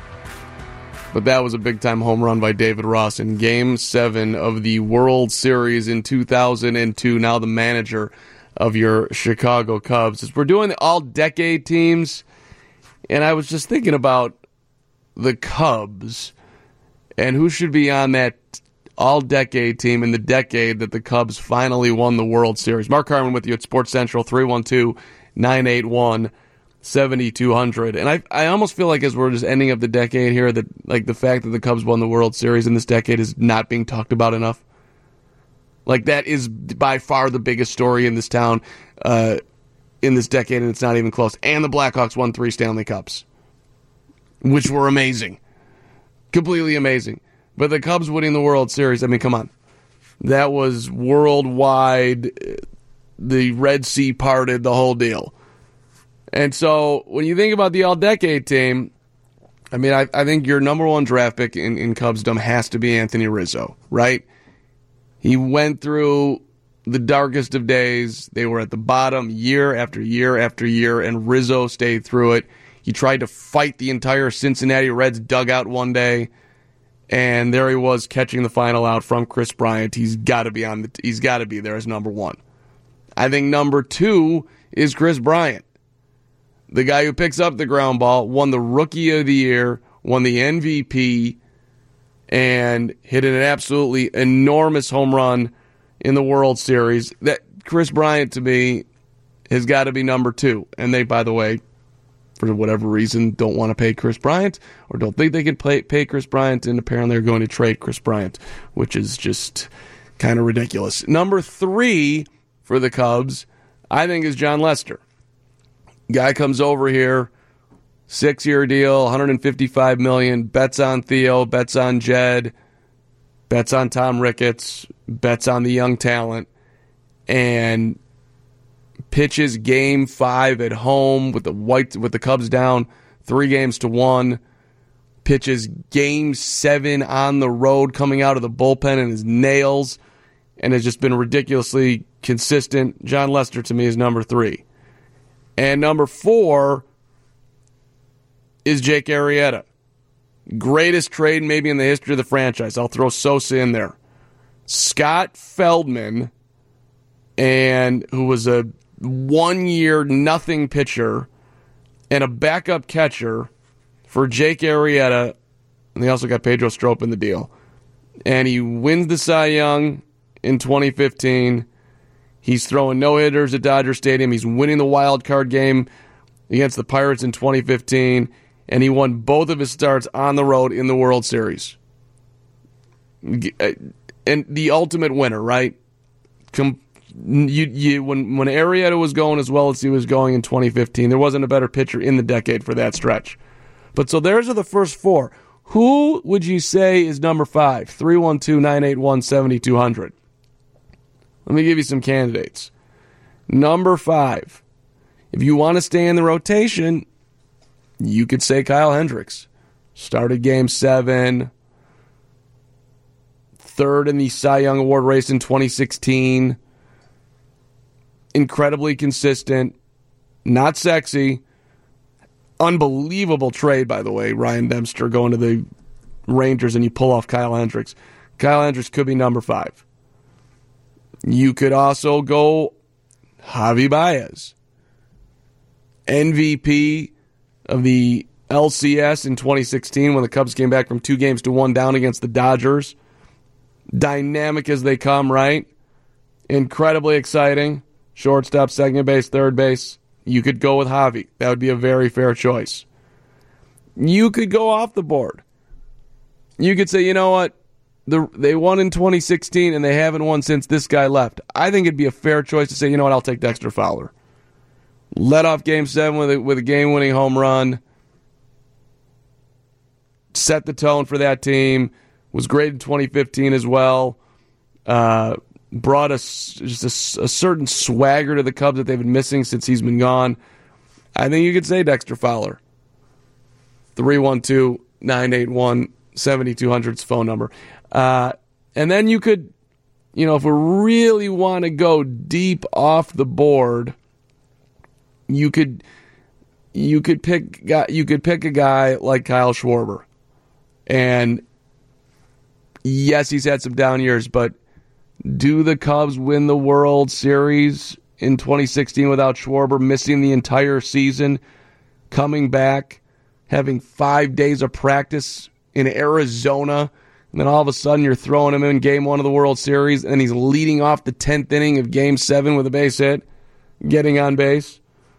Speaker 2: But that was a big-time home run by David Ross in Game 7 of the World Series in 2002, now the manager of your Chicago Cubs. As we're doing the all-decade teams, and I was just thinking about the Cubs and who should be on that all-decade team in the decade that the Cubs finally won the World Series. Mark Harmon with you at Sports Central, 312-981-7200. And I almost feel like as we're just ending up the decade here, that like the fact that the Cubs won the World Series in this decade is not being talked about enough. Like that is by far the biggest story in this town in this decade, and it's not even close. And the Blackhawks won 3 Stanley Cups, which were amazing. Completely amazing. But the Cubs winning the World Series, I mean, come on. That was worldwide. The Red Sea parted, the whole deal. And so when you think about the all-decade team, I mean, I think your number one draft pick in Cubsdom has to be Anthony Rizzo, right? He went through the darkest of days. They were at the bottom year after year after year, and Rizzo stayed through it. He tried to fight the entire Cincinnati Reds dugout one day, and there he was catching the final out from Chris Bryant. He's got to be he's got to be there as number one. I think number 2 is Chris Bryant. The guy who picks up the ground ball, won the Rookie of the Year, won the MVP, and hit an absolutely enormous home run in the World Series. That Chris Bryant, to me, has got to be number 2. And they, by the way, for whatever reason, don't want to pay Chris Bryant or don't think they can pay Chris Bryant, and apparently they're going to trade Chris Bryant, which is just kind of ridiculous. Number 3 for the Cubs, I think, is John Lester. Guy comes over here, 6-year deal, $155 million, bets on Theo, bets on Jed, bets on Tom Ricketts, bets on the young talent, and pitches Game 5 at home with the Cubs down 3-1. Pitches Game 7 on the road, coming out of the bullpen in his nails, and has just been ridiculously consistent. John Lester, to me, is number 3. And number 4 is Jake Arrieta. Greatest trade maybe in the history of the franchise. I'll throw Sosa in there. Scott Feldman, and who was a 1-year nothing pitcher and a backup catcher for Jake Arrieta. And they also got Pedro Strop in the deal. And he wins the Cy Young in 2015. He's throwing no-hitters at Dodger Stadium. He's winning the wild card game against the Pirates in 2015. And he won both of his starts on the road in the World Series. And the ultimate winner, right? When Arrieta was going as well as he was going in 2015, there wasn't a better pitcher in the decade for that stretch. But so those are the first 4. Who would you say is number 5? 312-981-7200. Let me give you some candidates. Number 5. If you want to stay in the rotation, you could say Kyle Hendricks. Started Game 7. Third in the Cy Young Award race in 2016. Incredibly consistent. Not sexy. Unbelievable trade, by the way. Ryan Dempster going to the Rangers and you pull off Kyle Hendricks. Kyle Hendricks could be number 5. You could also go Javi Baez. MVP of the LCS in 2016 when the Cubs came back from 2-1 down against the Dodgers. Dynamic as they come, right? Incredibly exciting. Shortstop, second base, third base. You could go with Javi. That would be a very fair choice. You could go off the board. You could say, you know what? They won in 2016 and they haven't won since this guy left. I think it'd be a fair choice to say, you know what? I'll take Dexter Fowler. Led off Game 7 with a game-winning home run. Set the tone for that team. Was great in 2015 as well. Brought just a certain swagger to the Cubs that they've been missing since he's been gone. I think you could say Dexter Fowler. 312-981-7200's phone number. And then you could, if we really want to go deep off the board, you could pick a guy like Kyle Schwarber. And yes, he's had some down years, but do the Cubs win the World Series in 2016 without Schwarber missing the entire season, coming back, having 5 days of practice in Arizona, and then all of a sudden you're throwing him in Game 1 of the World Series, and he's leading off the 10th inning of Game 7 with a base hit, getting on base?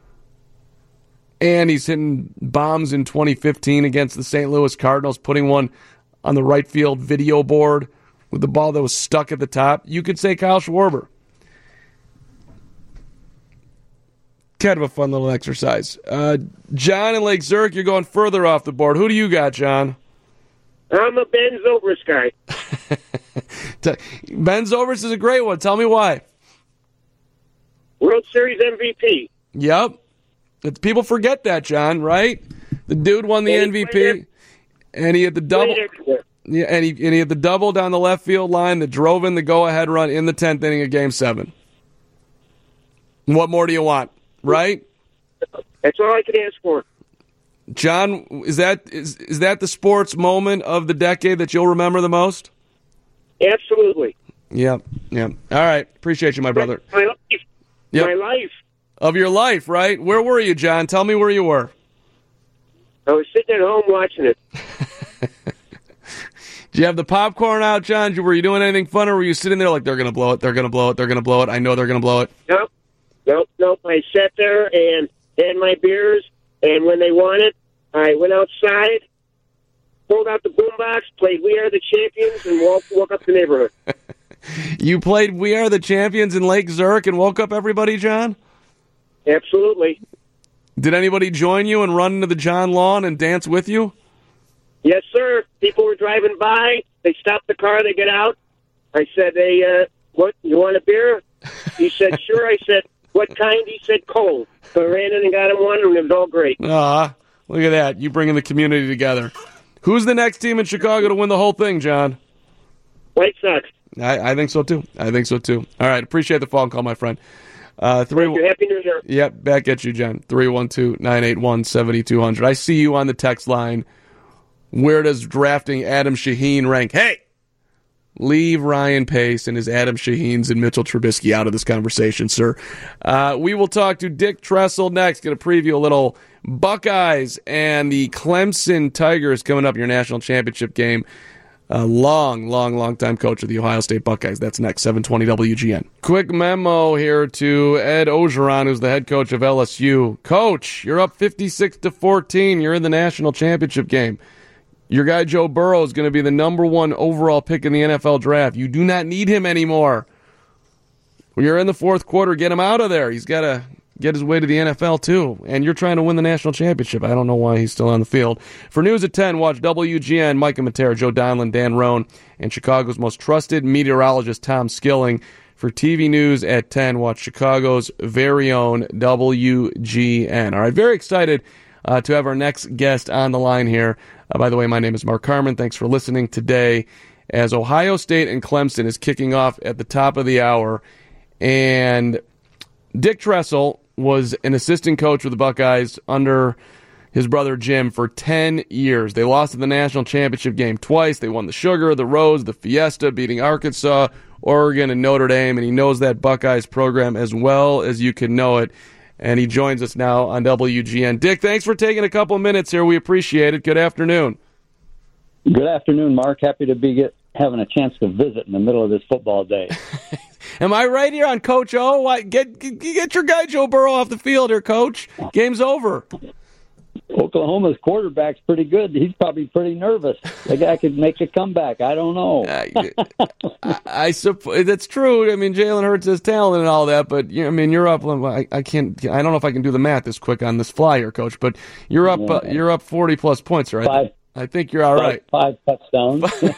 Speaker 2: And he's hitting bombs in 2015 against the St. Louis Cardinals, putting one on the right field video board with the ball that was stuck at the top. You could say Kyle Schwarber. Kind of a fun little exercise. John and Lake Zurich, you're going further off the board. Who do you got, John?
Speaker 7: I'm a Ben Zobrist guy.
Speaker 2: Ben Zobrist is a great one. Tell me why.
Speaker 7: World Series MVP.
Speaker 2: Yep. People forget that, John, right? The dude won the MVP, and he had the double. Yeah, and he had the double down the left field line that drove in the go-ahead run in the 10th inning of Game 7. What more do you want, right?
Speaker 7: That's all I can ask for.
Speaker 2: John, is that the sports moment of the decade that you'll remember the most?
Speaker 7: Absolutely.
Speaker 2: Yeah. All right. Appreciate you, my brother.
Speaker 7: My life.
Speaker 2: Yep.
Speaker 7: My life.
Speaker 2: Of your life, right? Where were you, John? Tell me where you were.
Speaker 7: I was sitting at home watching it.
Speaker 2: Did you have the popcorn out, John? Were you doing anything fun, or were you sitting there like, they're going to blow it, they're going to blow it, they're going to blow it, I know they're going to blow it?
Speaker 7: Nope. I sat there and had my beers, and when they won it, I went outside, pulled out the boombox, played We Are the Champions, and woke up the neighborhood.
Speaker 2: You played We Are the Champions in Lake Zurich and woke up everybody, John?
Speaker 7: Absolutely.
Speaker 2: Did anybody join you and run into the John lawn and dance with you?
Speaker 7: Yes, sir. People were driving by. They stopped the car. They get out. I said, hey, what, you want a beer? He said, sure. I said, what kind? He said, cold. So I ran in and got him one, and it was all great.
Speaker 2: Look at that. You bringing the community together. Who's the next team in Chicago to win the whole thing, John?
Speaker 7: White Sox.
Speaker 2: I think so, too. All right. Appreciate the phone call, my friend.
Speaker 7: Thank you. Happy New Year.
Speaker 2: Yep, back at you, John. 312-981-7200. I see you on the text line. Where does drafting Adam Shaheen rank? Hey! Leave Ryan Pace and his Adam Shaheens and Mitchell Trubisky out of this conversation, sir. We will talk to Dick Tressel next. Going to preview a little Buckeyes and the Clemson Tigers coming up in your national championship game. A long time coach of the Ohio State Buckeyes. That's next, 720 WGN. Quick memo here to Ed Ogeron, who's the head coach of LSU. Coach, you're up 56-14. You're in the national championship game. Your guy Joe Burrow is going to be the number 1 overall pick in the NFL draft. You do not need him anymore. When you're in the fourth quarter, get him out of there. He's got to get his way to the NFL too. And you're trying to win the national championship. I don't know why he's still on the field. For News at 10, watch WGN, Micah Matera, Joe Donlin, Dan Roan, and Chicago's most trusted meteorologist, Tom Skilling, for TV news at 10. Watch Chicago's very own WGN. All right, very excited to have our next guest on the line here. By the way, my name is Mark Carman. Thanks for listening today as Ohio State and Clemson is kicking off at the top of the hour. And Dick Tressel was an assistant coach with the Buckeyes under his brother Jim for 10 years. They lost in the national championship game twice. They won the Sugar, the Rose, the Fiesta, beating Arkansas, Oregon, and Notre Dame. And he knows that Buckeyes program as well as you can know it. And he joins us now on WGN. Dick, thanks for taking a couple of minutes here. We appreciate it. Good afternoon.
Speaker 8: Good afternoon, Mark. Happy to be having a chance to visit in the middle of this football day.
Speaker 2: Am I right here on Coach O? Get your guy Joe Burrow off the field here, Coach. Game's over.
Speaker 8: Oklahoma's quarterback's pretty good. He's probably pretty nervous. The guy could make a comeback. I don't know.
Speaker 2: I suppose that's true. I mean, Jalen Hurts has talent and all that, but I mean, you're up. I can't. I don't know if I can do the math this quick on this fly here, Coach. But you're up.
Speaker 8: Yeah.
Speaker 2: You're up 40+ points, right? I think you're all right.
Speaker 8: 5 touchdowns.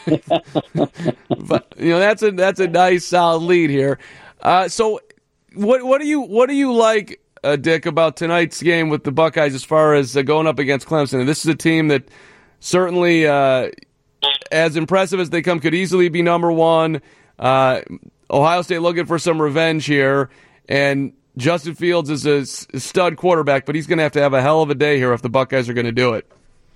Speaker 2: But that's a nice solid lead here. So what do you like, Dick, about tonight's game with the Buckeyes as far as going up against Clemson? And this is a team that certainly, as impressive as they come, could easily be number one. Ohio State looking for some revenge here, and Justin Fields is a stud quarterback, but he's going to have a hell of a day here if the Buckeyes are going to do it.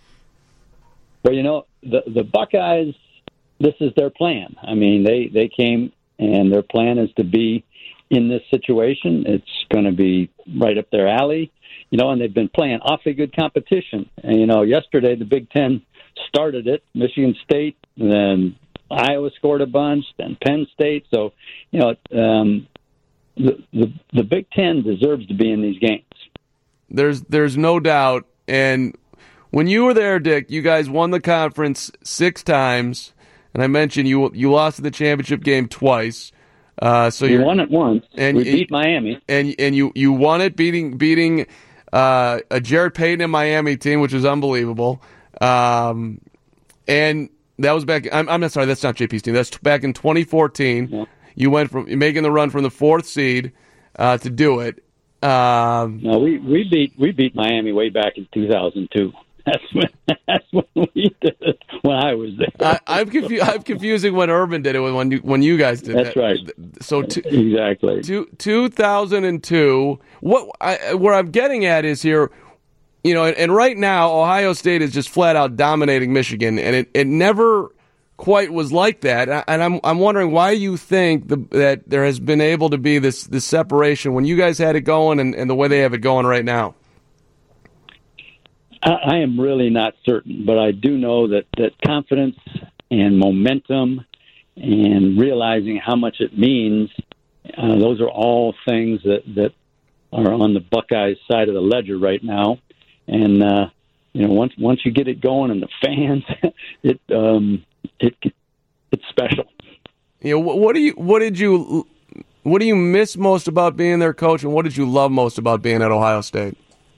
Speaker 8: Well, the Buckeyes, this is their plan. I mean, they came, and their plan is to be in this situation. It's going to be right up their alley, and they've been playing awfully good competition. And, yesterday the Big Ten started it, Michigan State, and then Iowa scored a bunch, then Penn State. So, the Big Ten deserves to be in these games.
Speaker 2: There's no doubt. And when you were there, Dick, you guys won the conference 6 times, and I mentioned you lost in the championship game twice. So
Speaker 8: you won it once, and we beat Miami,
Speaker 2: and you won it beating a Jarrett Payton and Miami team, which was unbelievable. And that was back. I'm sorry, that's not JP's team. That's back in 2014. Yeah. You went from making the run from the 4th seed to do it.
Speaker 8: No, we beat Miami way back in 2002. That's when we did it, when I was there.
Speaker 2: I'm confusing when Urban did it when you guys did
Speaker 8: That's
Speaker 2: that.
Speaker 8: Right.
Speaker 2: So
Speaker 8: exactly.
Speaker 2: 2002. Where I'm getting at is here, and right now Ohio State is just flat out dominating Michigan, and it never quite was like that. And I'm wondering why you think that there has been able to be this separation when you guys had it going and the way they have it going right now.
Speaker 8: I am really not certain, but I do know that confidence and momentum and realizing how much it means, those are all things that are on the Buckeyes side of the ledger right now. And, once you get it going and the fans, it's special.
Speaker 2: What do you miss most about being their coach, and what did you love most about being at Ohio State?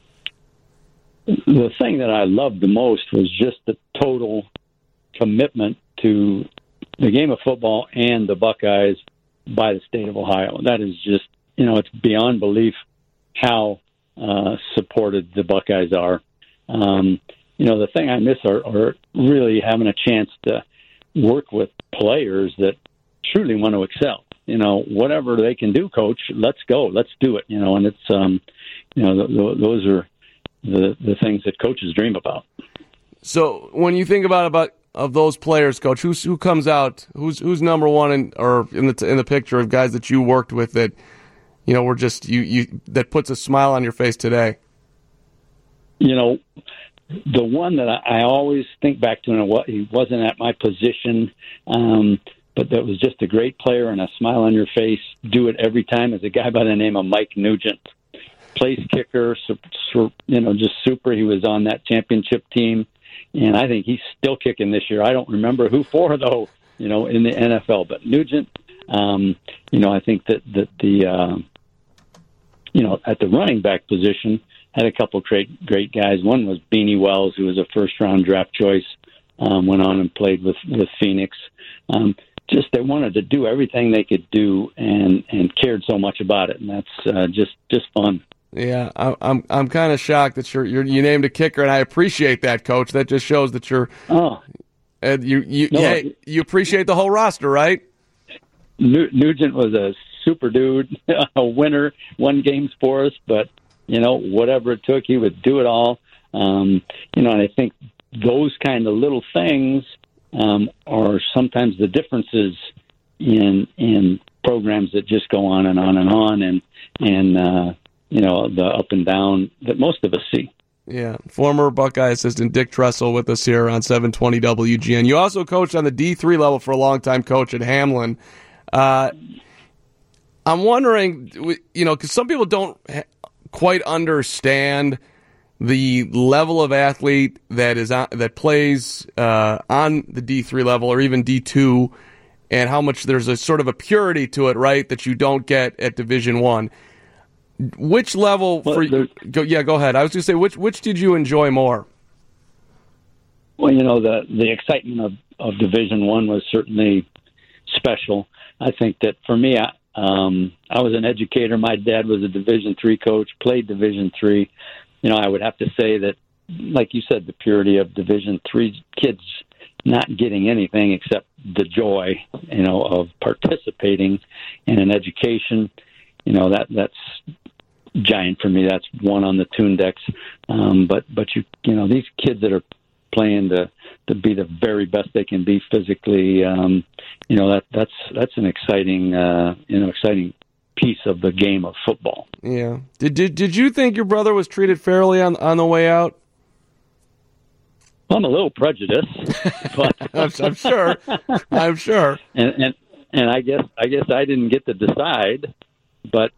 Speaker 8: The thing that I loved the most was just the total commitment to the game of football and the Buckeyes by the state of Ohio. That is just, it's beyond belief how supported the Buckeyes are. The thing I miss are really having a chance to work with players that truly want to excel. Whatever they can do, Coach, let's go. Let's do it. And it's, those are the things that coaches dream about.
Speaker 2: So when you think about of those players, Coach, who comes out, who's number one in the picture of guys that you worked with that were just you that puts a smile on your face today?
Speaker 8: The one that I always think back to, and he wasn't at my position, but that was just a great player and a smile on your face, do it every time, is a guy by the name of Mike Nugent. Place kicker, just super. He was on that championship team, and I think he's still kicking this year. I don't remember who for, though, in the NFL. But Nugent, I think that the at the running back position, had a couple of great guys. One was Beanie Wells, who was a first-round draft choice, went on and played with Phoenix. just they wanted to do everything they could do and cared so much about it, and that's just fun.
Speaker 2: Yeah, I'm kind of shocked that you named a kicker, and I appreciate that, Coach. That just shows that you're you appreciate the whole roster, right?
Speaker 8: Nugent was a super dude, a winner, won games for us, but whatever it took, he would do it all. And I think those kind of little things are sometimes the differences in programs that just go on and on and on, and the up and down that most of us see.
Speaker 2: Yeah, former Buckeye assistant Dick Tressel with us here on 720 WGN. You also coached on the D3 level for a long time, Coach, at Hamlin. I'm wondering, because some people don't quite understand the level of athlete that plays on the D3 level or even D2, and how much there's a sort of a purity to it, right, that you don't get at Division I. Which level for you? Go ahead. I was going to say, which did you enjoy more?
Speaker 8: Well, the excitement of Division I was certainly special. I think that for me, I was an educator. My dad was a Division III coach, played Division III. I would have to say that, like you said, the purity of Division III kids not getting anything except the joy, of participating in an education. That's giant for me. That's one on the tune decks. But these kids that are playing to be the very best they can be physically, that's an exciting, exciting piece of the game of football.
Speaker 2: Yeah. Did you think your brother was treated fairly on the way out?
Speaker 8: Well, I'm a little prejudiced, but
Speaker 2: I'm sure. I'm sure.
Speaker 8: And I guess I didn't get to decide, but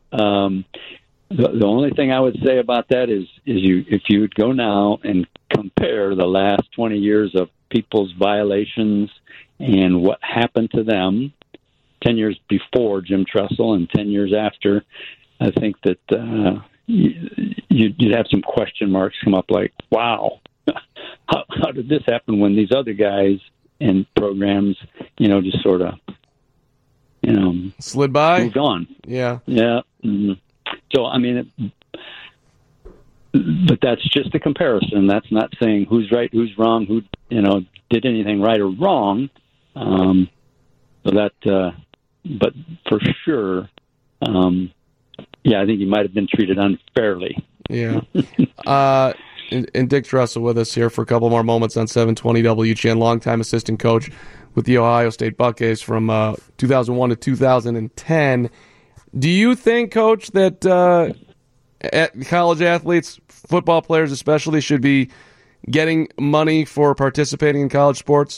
Speaker 8: the only thing I would say about that is if you would go now and compare the last 20 years of people's violations and what happened to them 10 years before Jim Tressel and 10 years after, I think that you'd have some question marks come up like, wow, how did this happen when these other guys and programs, just sort of,
Speaker 2: slid by,
Speaker 8: moved on.
Speaker 2: Yeah.
Speaker 8: Yeah. Mm-hmm. So, but that's just a comparison. That's not saying who's right, who's wrong, who, did anything right or wrong. But for sure, I think he might have been treated unfairly.
Speaker 2: Yeah. And Dick Tressel with us here for a couple more moments on 720 WGN, longtime assistant coach with the Ohio State Buckeyes from 2001 to 2010. Do you think, Coach, that college athletes, football players especially, should be getting money for participating in college sports?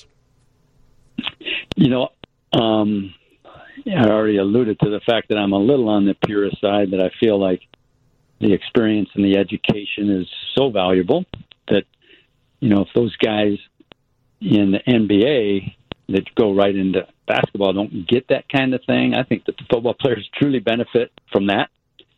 Speaker 8: I already alluded to the fact that I'm a little on the purist side, that I feel like the experience and the education is so valuable that, if those guys in the NBA that go right into basketball don't get that kind of thing, I think that the football players truly benefit from that.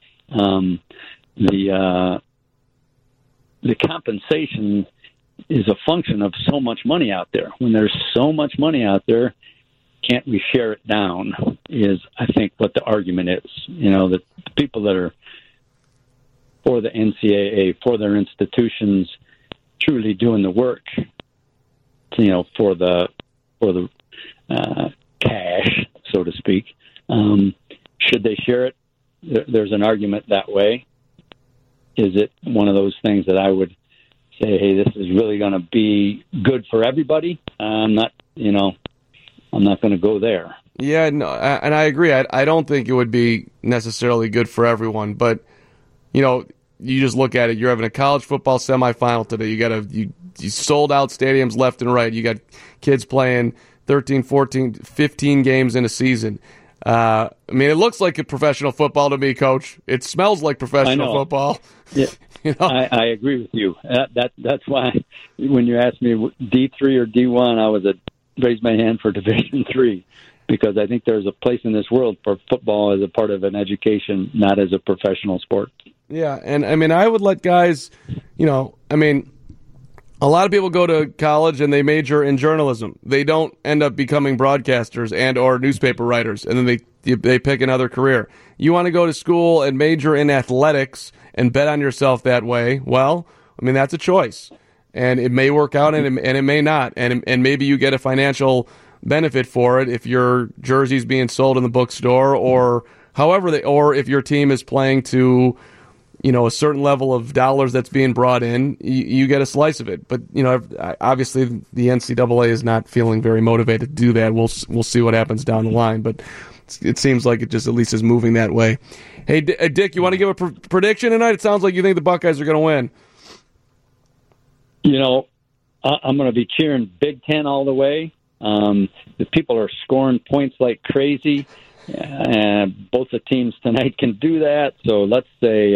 Speaker 8: The compensation is a function of so much money out there. When there's so much money out there, can't we share it down, is I think what the argument is. The people that are for the NCAA, for their institutions, truly doing the work, for the cash, so to speak. Should they share it? There's an argument that way. Is it one of those things that I would say, hey, this is really going to be good for everybody? I'm not going to go there.
Speaker 2: Yeah, no, and I agree. I don't think it would be necessarily good for everyone, but you just look at it. You're having a college football semifinal today. You sold out stadiums left and right. You got kids playing 13, 14, 15 games in a season. It looks like a professional football to me, Coach. It smells like professional football.
Speaker 8: Yeah, I agree with you. That's why when you asked me D3 or D1, I raised my hand for Division III, because I think there's a place in this world for football as a part of an education, not as a professional sport.
Speaker 2: Yeah, and I would let guys, A lot of people go to college and they major in journalism. They don't end up becoming broadcasters and or newspaper writers, and then they pick another career. You want to go to school and major in athletics and bet on yourself that way? Well, I mean, that's a choice, and it may work out and it may not, and maybe you get a financial benefit for it if your jersey's being sold in the bookstore or however or if your team is playing to, a certain level of dollars that's being brought in, you get a slice of it. But, obviously the NCAA is not feeling very motivated to do that. We'll see what happens down the line, but it seems like it just at least is moving that way. Hey, Dick, you want to give a prediction tonight? It sounds like you think the Buckeyes are going to win.
Speaker 8: I'm going to be cheering Big Ten all the way. The people are scoring points like crazy. Both the teams tonight can do that. So let's say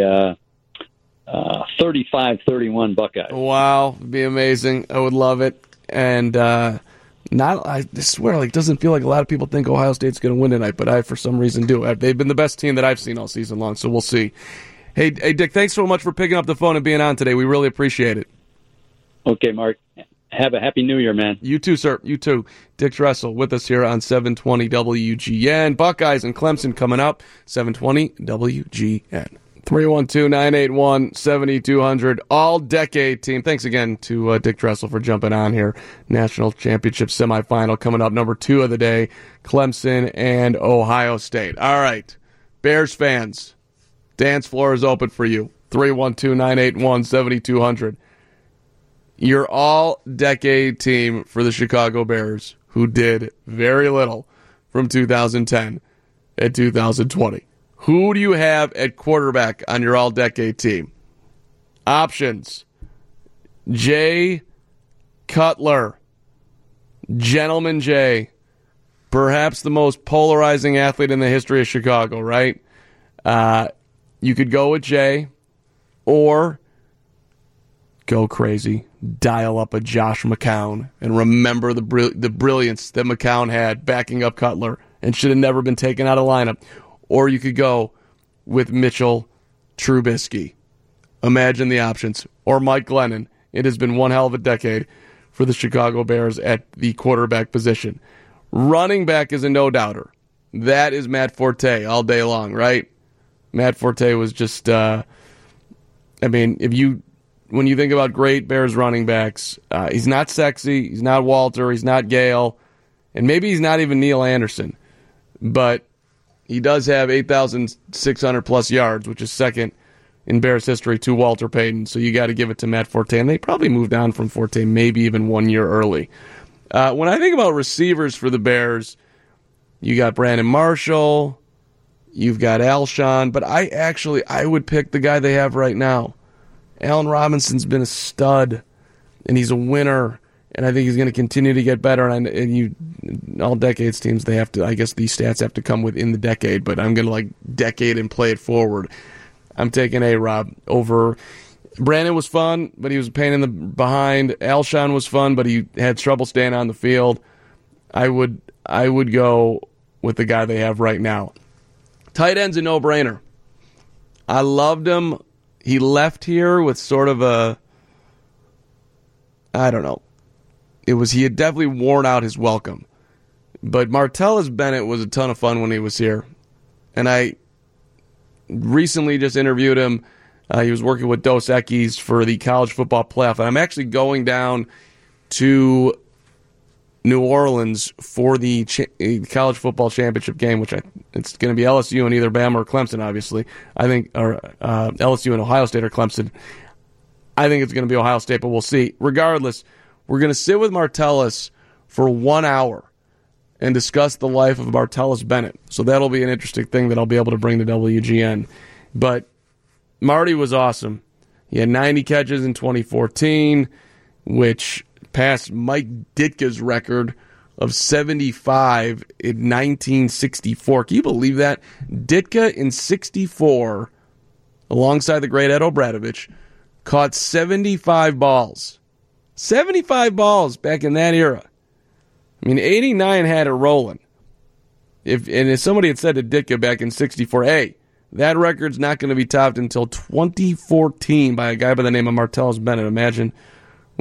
Speaker 8: 35-31 Buckeyes.
Speaker 2: Wow, it'd be amazing. I would love it. And I swear, it doesn't feel like a lot of people think Ohio State's going to win tonight, but I, for some reason, do. They've been the best team that I've seen all season long, so we'll see. Hey, Dick, thanks so much for picking up the phone and being on today. We really appreciate it.
Speaker 8: Okay, Mark. Have a happy New Year, man.
Speaker 2: You too, sir. You too. Dick Dressel with us here on 720 WGN. Buckeyes and Clemson coming up. 720 WGN. 312-981-7200. All-decade team. Thanks again to Dick Dressel for jumping on here. National Championship semifinal coming up. Number 2 of the day. Clemson and Ohio State. All right. Bears fans, dance floor is open for you. 312-981-7200. Your all-decade team for the Chicago Bears, who did very little from 2010 and 2020. Who do you have at quarterback on your all-decade team? Options: Jay Cutler, Gentleman Jay, perhaps the most polarizing athlete in the history of Chicago, right? You could go with Jay, or go crazy, dial up a Josh McCown, and remember the brilliance that McCown had backing up Cutler and should have never been taken out of lineup. Or you could go with Mitchell Trubisky. Imagine the options. Or Mike Glennon. It has been one hell of a decade for the Chicago Bears at the quarterback position. Running back is a no-doubter. That is Matt Forte all day long, right? Matt Forte was just, when you think about great Bears running backs, he's not sexy, he's not Walter, he's not Gale, and maybe he's not even Neil Anderson. But he does have 8,600-plus yards, which is second in Bears history to Walter Payton, so you got to give it to Matt Forte. And they probably moved on from Forte maybe even 1 year early. When I think about receivers for the Bears, you got Brandon Marshall, you've got Alshon, but I would pick the guy they have right now. Allen Robinson's been a stud, and he's a winner, and I think he's going to continue to get better. And all decades teams, they have to. I guess these stats have to come within the decade, but I'm going to decade and play it forward. I'm taking A-Rob over. Brandon was fun, but he was a pain in the behind. Alshon was fun, but he had trouble staying on the field. I would go with the guy they have right now. Tight end's a no-brainer. I loved him. He left here with sort of I don't know. He had definitely worn out his welcome. But Martellus Bennett was a ton of fun when he was here. And I recently just interviewed him. He was working with Dos Equis for the college football playoff. And I'm actually going down to New Orleans for the college football championship game, which it's going to be LSU and either Bama or Clemson, obviously. I think, or LSU and Ohio State or Clemson. I think it's going to be Ohio State, but we'll see. Regardless, we're going to sit with Martellus for 1 hour and discuss the life of Martellus Bennett. So that'll be an interesting thing that I'll be able to bring to WGN. But Marty was awesome. He had 90 catches in 2014, which passed Mike Ditka's record of 75 in 1964. Can you believe that? Ditka in 64, alongside the great Ed O'Bradovich, caught 75 balls. 75 balls back in that era. I mean, 89 had it rolling. If somebody had said to Ditka back in 64, hey, that record's not going to be topped until 2014 by a guy by the name of Martellus Bennett. Imagine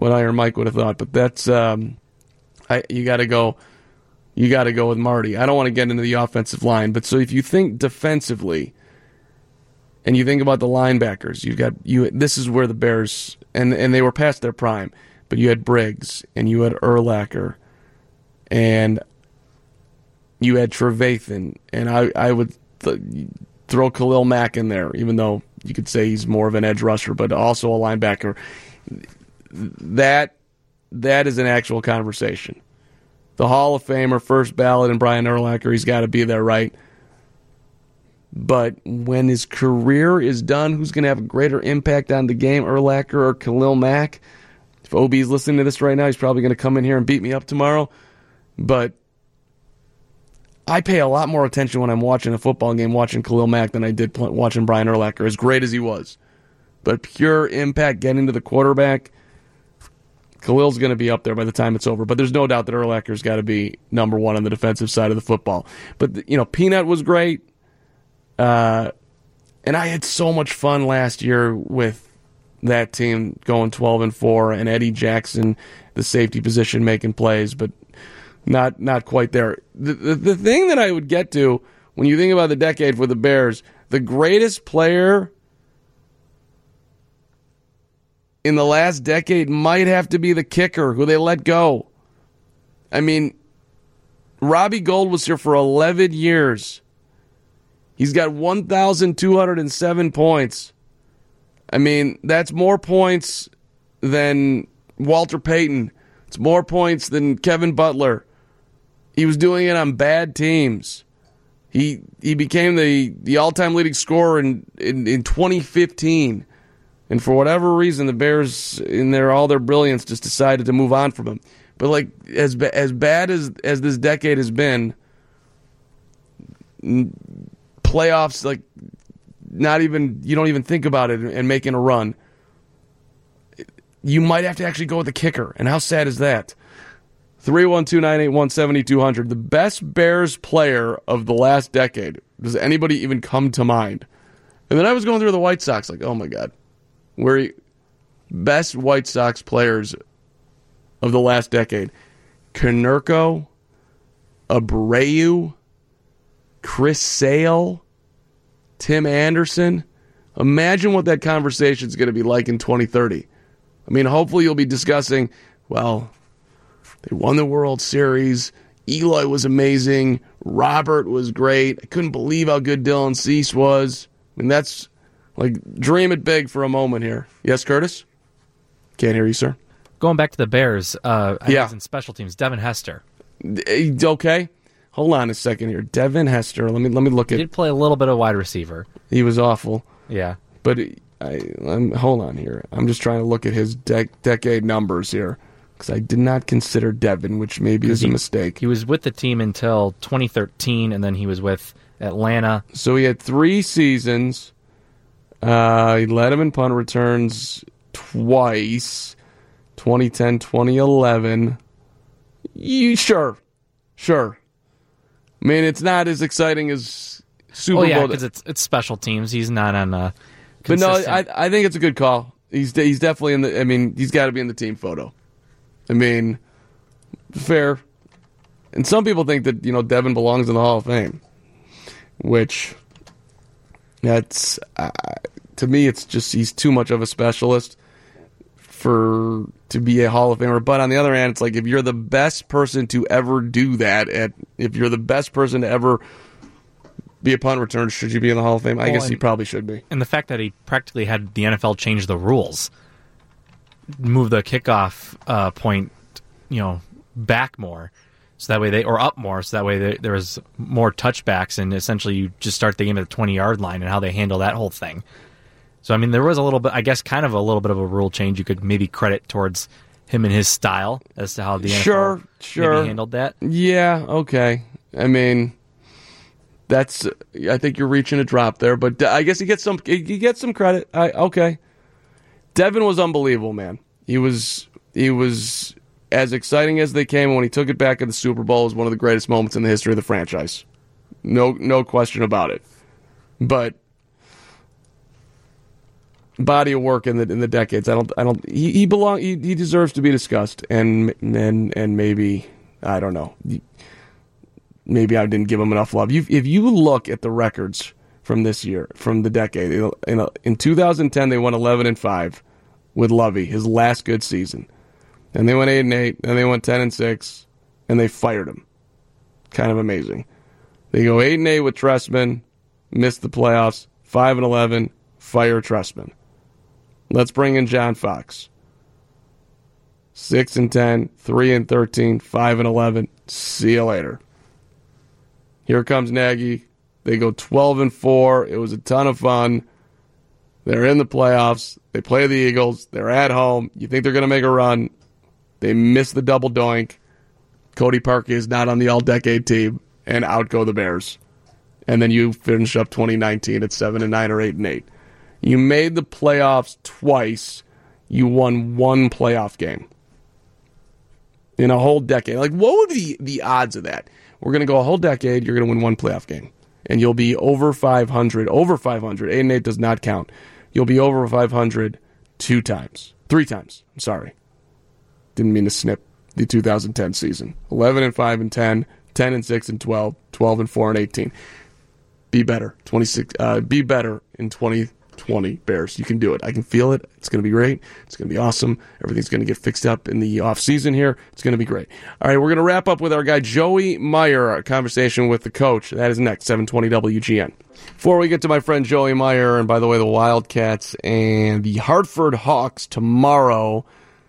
Speaker 2: what Iron Mike would have thought. But that's you got to go. You got to go with Marty. I don't want to get into the offensive line, but so if you think defensively, and you think about the linebackers, this is where the Bears and they were past their prime, but you had Briggs and you had Urlacher, and you had Trevathan, and I would throw Khalil Mack in there, even though you could say he's more of an edge rusher, but also a linebacker. That is an actual conversation. The Hall of Famer, first ballot, and Brian Urlacher, he's got to be there, right? But when his career is done, who's going to have a greater impact on the game, Urlacher or Khalil Mack? If OB's listening to this right now, he's probably going to come in here and beat me up tomorrow. But I pay a lot more attention when I'm watching a football game, watching Khalil Mack, than I did watching Brian Urlacher, as great as he was. But pure impact getting to the quarterback, Khalil's going to be up there by the time it's over. But there's no doubt that Urlacher's got to be number one on the defensive side of the football. But, Peanut was great. And I had so much fun last year with that team going 12-4, and Eddie Jackson, the safety position, making plays, but not quite there. The thing that I would get to when you think about the decade for the Bears, the greatest player in the last decade might have to be the kicker who they let go. I mean, Robbie Gould was here for 11 years. He's got 1,207 points. I mean, that's more points than Walter Payton. It's more points than Kevin Butler. He was doing it on bad teams. He became the all-time leading scorer in 2015. And for whatever reason, the Bears, in all their brilliance, just decided to move on from him. But like as bad as this decade has been, playoffs, like you don't even think about it and making a run. You might have to actually go with the kicker. And how sad is that? 312-981-7200. The best Bears player of the last decade. Does anybody even come to mind? And then I was going through the White Sox, like, oh my God. Best White Sox players of the last decade. Konerko, Abreu, Chris Sale, Tim Anderson. Imagine what that conversation is going to be like in 2030. I mean, hopefully you'll be discussing, well, they won the World Series. Eloy was amazing. Robert was great. I couldn't believe how good Dylan Cease was. I mean, that's like, dream it big for a moment here. Yes, Curtis? Can't hear you, sir.
Speaker 9: Going back to the Bears, I was in special teams. Devin Hester.
Speaker 2: Okay. Hold on a second here. Devin Hester. Let me look at.
Speaker 9: He did play a little bit of wide receiver.
Speaker 2: He was awful.
Speaker 9: Yeah.
Speaker 2: But hold on here. I'm just trying to look at his decade numbers here, because I did not consider Devin, which maybe is a mistake.
Speaker 9: He was with the team until 2013, and then he was with Atlanta.
Speaker 2: So he had 3 seasons. He led him in punt returns twice, 2010, 2011. Sure. I mean, it's not as exciting as Super Bowl.
Speaker 9: Yeah, because it's special teams. He's not on a
Speaker 2: But
Speaker 9: consistent...
Speaker 2: no, I think it's a good call. He's definitely in the... I mean, he's got to be in the team photo. I mean, fair. And some people think that, Devin belongs in the Hall of Fame, which... That's to me, it's just he's too much of a specialist to be a Hall of Famer. But on the other hand, it's like if you're the best person to ever do that, if you're the best person to ever be a punt returner, should you be in the Hall of Fame? I guess he probably should be.
Speaker 9: And the fact that he practically had the NFL change the rules, move the kickoff point, back more. So that way up more, so that way there was more touchbacks, and essentially you just start the game at the 20-yard line and how they handle that whole thing. So, I mean, there was a little bit, I guess, kind of a little bit of a rule change you could maybe credit towards him and his style as to how the NFL maybe handled that.
Speaker 2: Yeah, okay. I mean, I think you're reaching a drop there, but I guess he gets some credit. Okay. Devin was unbelievable, man. He was as exciting as they came, and when he took it back at the Super Bowl, was one of the greatest moments in the history of the franchise. No question about it. But body of work in the decades. He deserves to be discussed, and maybe, I don't know. Maybe I didn't give him enough love. If you look at the records from this year, from the decade, in 2010 they won 11-5 with Lovey, his last good season. And they went 8-8, and they went 10-6, and they fired him. Kind of amazing. They go 8-8 with Trestman, missed the playoffs, 5-11, fire Trestman. Let's bring in John Fox. 6-10, 3-13, 5-11. See you later. Here comes Nagy. They go 12-4. It was a ton of fun. They're in the playoffs. They play the Eagles. They're at home. You think they're going to make a run. They miss the double doink. Cody Parkey is not on the all-decade team, and out go the Bears. And then you finish up 2019 at 7-9 or 8-8. You made the playoffs twice. You won one playoff game in a whole decade. Like, what would be the odds of that? We're going to go a whole decade. You're going to win one playoff game, and you'll be over 500. Over 500. 8-8 does not count. You'll be over 500 three times. I'm sorry. Didn't mean to snip the 2010 season. 11-5 and 10, 10-6 and 12, 12-4 and 18. Be better. 26. Be better in 2020, Bears. You can do it. I can feel it. It's going to be great. It's going to be awesome. Everything's going to get fixed up in the off season here. It's going to be great. All right, we're going to wrap up with our guy Joey Meyer, a conversation with the coach. That is next, 720 WGN. Before we get to my friend Joey Meyer, and by the way, the Wildcats and the Hartford Hawks tomorrow.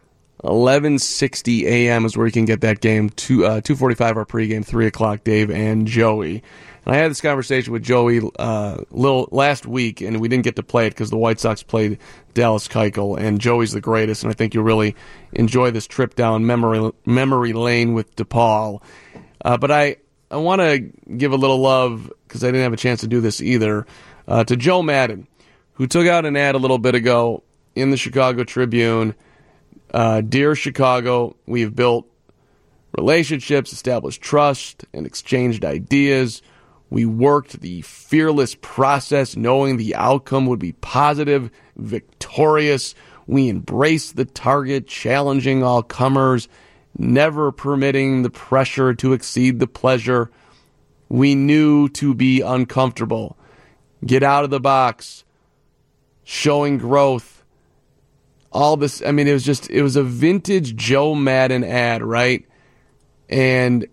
Speaker 2: 11:60 a.m. is where you can get that game. 2:45 our pregame, 3 o'clock, Dave and Joey. And I had this conversation with Joey last week, and we didn't get to play it because the White Sox played Dallas Keuchel, and Joey's the greatest, and I think you'll really enjoy this trip down memory lane with DePaul. But I want to give a little love, because I didn't have a chance to do this either, to Joe Madden, who took out an ad a little bit ago in the Chicago Tribune. Dear Chicago, we have built relationships, established trust, and exchanged ideas. We worked the fearless process, knowing the outcome would be positive, victorious. We embraced the target, challenging all comers, never permitting the pressure to exceed the pleasure. We knew to be uncomfortable. Get out of the box, showing growth. All this, I mean, it was a vintage Joe Madden ad, right? And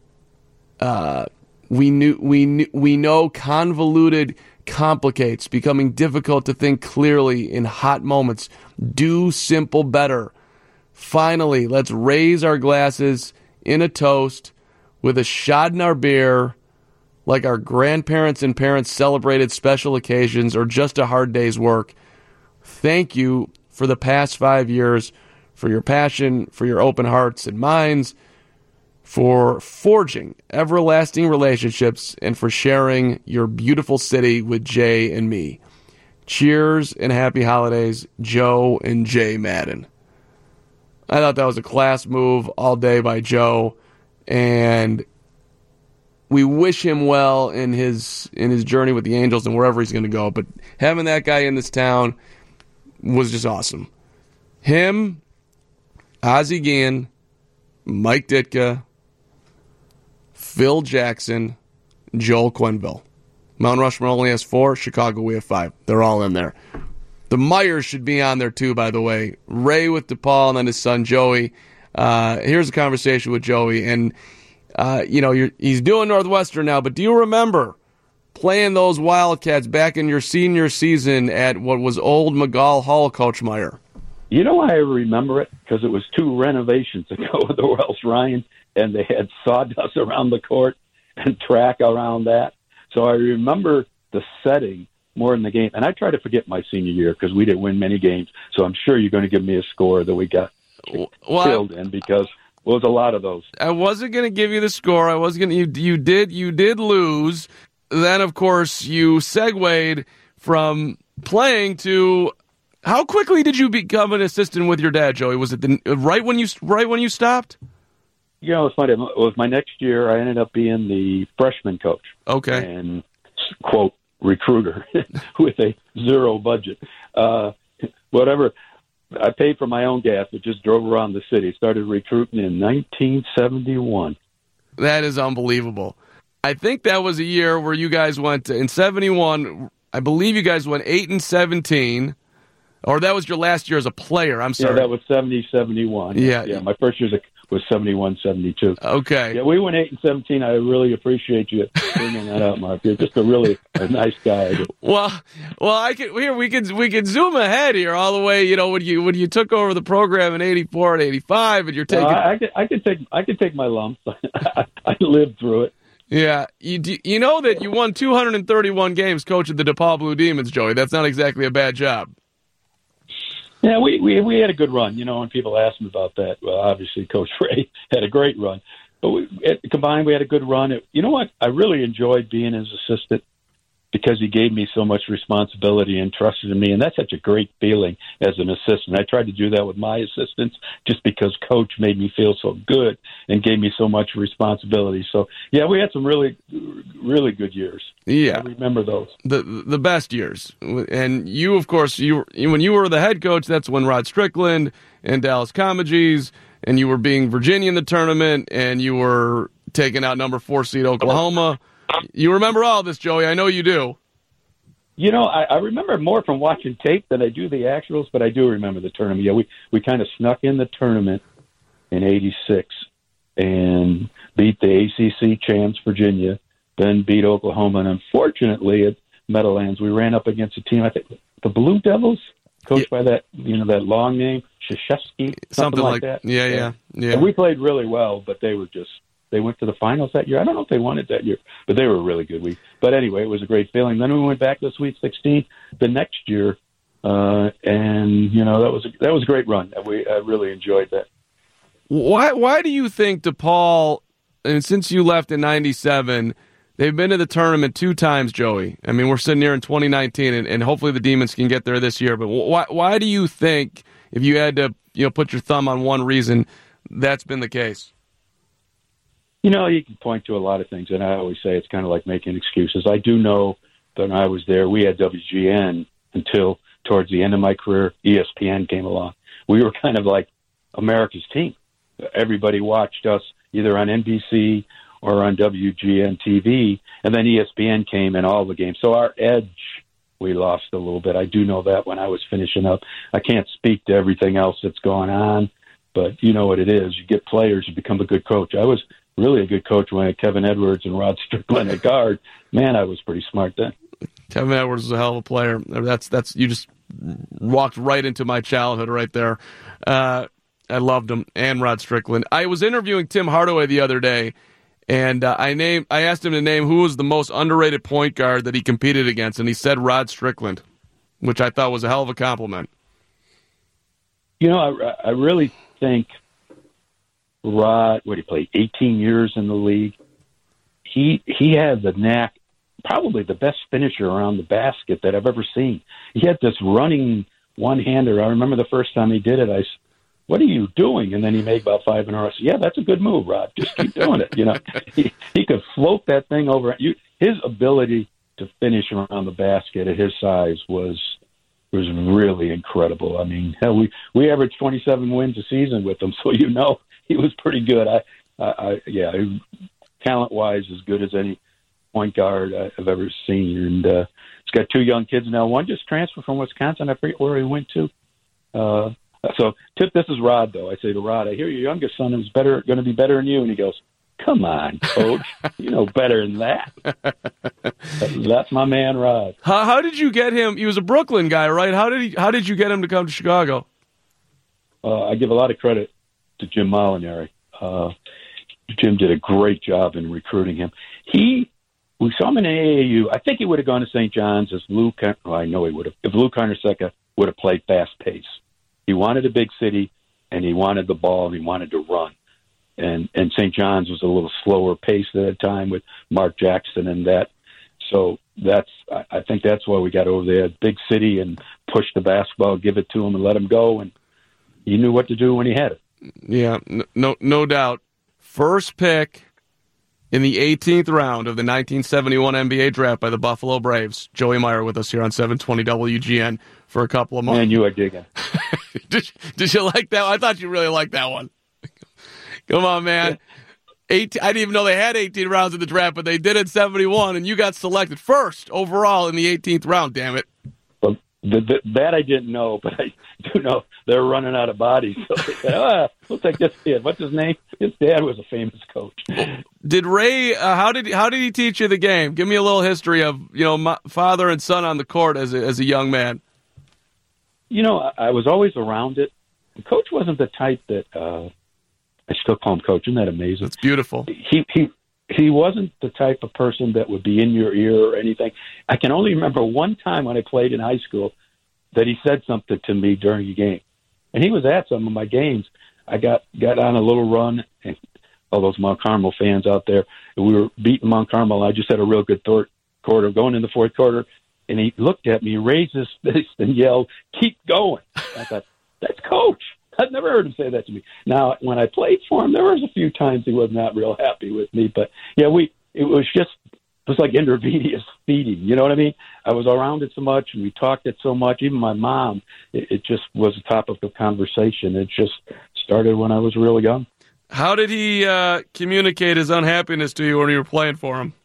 Speaker 2: we know convoluted complicates, becoming difficult to think clearly in hot moments. Do simple better. Finally, let's raise our glasses in a toast with a shot in our beer, like our grandparents and parents celebrated special occasions or just a hard day's work. Thank you for the past 5 years, for your passion, for your open hearts and minds, for forging everlasting relationships, and for sharing your beautiful city with Jay and me. Cheers and happy holidays, Joe and Jay Madden. I thought that was a class move all day by Joe, and we wish him well in his journey with the Angels and wherever he's going to go. But having that guy in this town was just awesome. Him, Ozzie Guillen, Mike Ditka, Phil Jackson, Joel Quenneville. Mount Rushmore only has 4. Chicago, we have 5. They're all in there. The Myers should be on there too, by the way. Ray with DePaul and then his son Joey. Here's a conversation with Joey. And, he's doing Northwestern now, but do you remember playing those Wildcats back in your senior season at what was old McGall Hall, Coach Meyer?
Speaker 8: You know why I remember it? Because it was 2 renovations ago with the Wells Ryan, and they had sawdust around the court and track around that. So I remember the setting more than the game. And I try to forget my senior year because we didn't win many games. So I'm sure you're going to give me a score that we got killed in, because it was a lot of those.
Speaker 2: I wasn't going to give you the score. I was going to. You did lose. Then, of course, you segued from playing to. How quickly did you become an assistant with your dad, Joey? Was it right when you stopped?
Speaker 8: You know, it's funny. It was my next year. I ended up being the freshman coach.
Speaker 2: Okay.
Speaker 8: And, quote, recruiter with a 0 budget. whatever. I paid for my own gas, but just drove around the city. Started recruiting in 1971.
Speaker 2: That is unbelievable. I think that was a year where you guys went in 71. I believe you guys went 8-17, or that was your last year as a player. I'm sorry.
Speaker 8: Yeah, that was 70-71.
Speaker 2: Yeah.
Speaker 8: My first year was 71-72.
Speaker 2: Okay.
Speaker 8: Yeah, we went 8-17. I really appreciate you bringing that up, Mark. You're just a nice guy.
Speaker 2: Well, we can zoom ahead here all the way. When you took over the program in 84 and 85, and you're taking.
Speaker 8: I could take my lumps. I lived through it.
Speaker 2: Yeah, you know that you won 231 games coaching the DePaul Blue Demons, Joey. That's not exactly a bad job.
Speaker 8: Yeah, we had a good run. When people ask me about that, well, obviously Coach Ray had a great run. But combined, we had a good run. You know what? I really enjoyed being his assistant because he gave me so much responsibility and trusted in me. And that's such a great feeling as an assistant. I tried to do that with my assistants just because Coach made me feel so good and gave me so much responsibility. So, yeah, we had some really, really good years.
Speaker 2: Yeah.
Speaker 8: I remember those.
Speaker 2: The best years. And you, of course, when you were the head coach, that's when Rod Strickland and Dallas Comegys, and you were being Virginia in the tournament, and you were taking out number 4 seed Oklahoma. You remember all this, Joey. I know you do.
Speaker 8: I remember more from watching tape than I do the actuals, but I do remember the tournament. Yeah, we kind of snuck in the tournament in '86 and beat the ACC champs, Virginia, then beat Oklahoma. And unfortunately, at Meadowlands, we ran up against a team, I think, the Blue Devils, coached by that long name, Krzyzewski, something like that.
Speaker 2: Yeah.
Speaker 8: And we played really well, but they went to the finals that year. I don't know if they won it that year, but they were really good. But anyway, it was a great feeling. Then we went back to the Sweet 16 the next year, and that was a great run. I really enjoyed that.
Speaker 2: Why do you think DePaul, and since you left in '97, they've been to the tournament 2 times, Joey? I mean, we're sitting here in 2019, and hopefully the Demons can get there this year. But why do you think, if you had to put your thumb on one reason, that's been the case?
Speaker 8: You can point to a lot of things, and I always say it's kind of like making excuses. I do know that when I was there, we had WGN until towards the end of my career, ESPN came along. We were kind of like America's team. Everybody watched us either on NBC or on WGN TV, and then ESPN came in all the games. So our edge, we lost a little bit. I do know that when I was finishing up. I can't speak to everything else that's going on, but you know what it is. You get players, you become a good coach. I was really a good coach when I had Kevin Edwards and Rod Strickland at guard. Man, I was pretty smart then.
Speaker 2: Kevin Edwards is a hell of a player. That's you just walked right into my childhood right there. I loved him and Rod Strickland. I was interviewing Tim Hardaway the other day, and I asked him to name who was the most underrated point guard that he competed against, and he said Rod Strickland, which I thought was a hell of a compliment.
Speaker 8: I really think Rod, he played 18 years in the league. He had the knack, probably the best finisher around the basket that I've ever seen. He had this running one-hander. I remember the first time he did it, I said, "What are you doing?" And then he made about 5 in a row. I said, "Yeah, that's a good move, Rod. Just keep doing it." He could float that thing over. His ability to finish around the basket at his size was really incredible. I mean, hell, we averaged 27 wins a season with him, so he was pretty good. Talent-wise, as good as any point guard I've ever seen. And he's got 2 young kids now. One just transferred from Wisconsin. I forget where he went to. So, Tip, this is Rod, though. I say to Rod, "I hear your youngest son is going to be better than you." And he goes, "Come on, Coach. You know better than that." That's my man, Rod.
Speaker 2: How did you get him? He was a Brooklyn guy, right? How did you get him to come to Chicago?
Speaker 8: I give a lot of credit to Jim Molinari. Jim did a great job in recruiting him. We saw him in AAU. I think he would have gone to St. John's as I know he would have. If Lou Carnesecca would have played fast pace. He wanted a big city, and he wanted the ball, and he wanted to run. And St. John's was a little slower pace at that time with Mark Jackson and that. So I think that's why we got over there. Big city and push the basketball, give it to him, and let him go. And he knew what to do when he had it.
Speaker 2: Yeah, no doubt. First pick in the 18th round of the 1971 NBA draft by the Buffalo Braves. Joey Meyer with us here on 720 WGN for a couple of months.
Speaker 8: Man, you are digging.
Speaker 2: Did you like that? I thought you really liked that one. Come on, man. 18, I didn't even know they had 18 rounds in the draft, but they did in 71, and you got selected first overall in the 18th round, damn it.
Speaker 8: Well, that I didn't know, but I do know they're running out of bodies. So they said, we'll take this kid. What's his name? His dad was a famous coach.
Speaker 2: Did Ray, how did he teach you the game? Give me a little history of, my father and son on the court as a young man.
Speaker 8: I was always around it. Coach wasn't the type that I still call him Coach. Isn't that amazing?
Speaker 2: It's beautiful.
Speaker 8: He wasn't the type of person that would be in your ear or anything. I can only remember one time when I played in high school that he said something to me during a game. And he was at some of my games. I got on a little run, and all those Mount Carmel fans out there, and we were beating Mount Carmel. I just had a real good quarter going in the fourth quarter, and he looked at me, raised his fist, and yelled, "Keep going." I thought, that's Coach. I've never heard him say that to me. Now, when I played for him, there was a few times he was not real happy with me, but yeah, it was like intravenous feeding. You know what I mean? I was around it so much, and we talked it so much. Even my mom, it just was a topic of conversation. It just started when I was really young.
Speaker 2: How did he communicate his unhappiness to you when you were playing for him?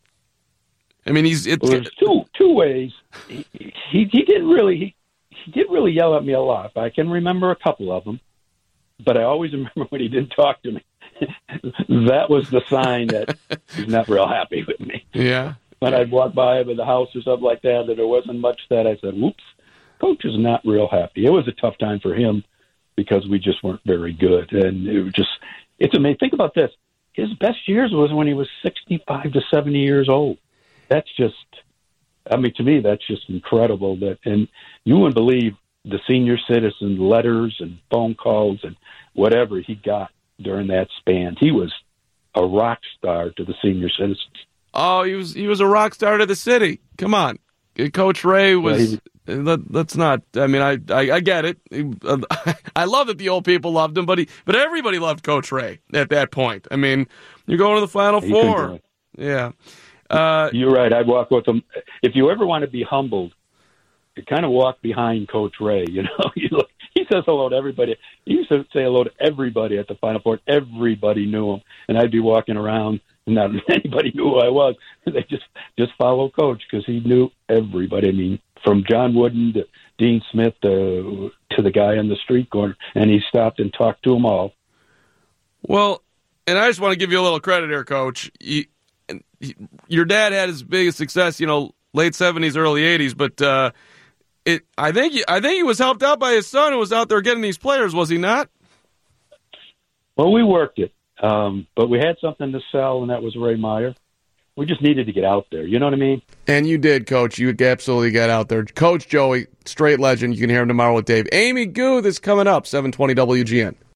Speaker 2: I mean,
Speaker 8: there's two ways. He didn't really. He did really yell at me a lot. I can remember a couple of them, but I always remember when he didn't talk to me. That was the sign that he's not real happy with me.
Speaker 2: Yeah.
Speaker 8: When I'd walk by him in the house or something like that, that there wasn't much that I said, whoops, Coach is not real happy. It was a tough time for him because we just weren't very good. And it was just, it's amazing. Think about this. His best years was when he was 65 to 70 years old. That's just, to me, that's just incredible. And you wouldn't believe the senior citizen letters and phone calls and whatever he got during that span. He was a rock star to the senior citizens.
Speaker 2: Oh, he was a rock star to the city. Come on, Coach Ray was. That's not. I mean, I get it. I love that the old people loved him, but everybody loved Coach Ray at that point. I mean, you're going to the Final Four. Yeah.
Speaker 8: You're right. I'd walk with him. If you ever want to be humbled, you kind of walk behind Coach Ray. He says hello to everybody. He used to say hello to everybody at the Final Four. Everybody knew him, and I'd be walking around, and not anybody knew who I was. They just follow Coach because he knew everybody. I mean, from John Wooden to Dean Smith to the guy on the street corner, and he stopped and talked to them all.
Speaker 2: Well, and I just want to give you a little credit here, Coach. Your dad had his biggest success, late 70s, early 80s, but I think he was helped out by his son who was out there getting these players, was he not?
Speaker 8: Well, we worked it, but we had something to sell, and that was Ray Meyer. We just needed to get out there. You know what I mean?
Speaker 2: And you did, Coach. You absolutely got out there. Coach Joey, straight legend. You can hear him tomorrow with Dave. Amy Guth is coming up, 720 WGN.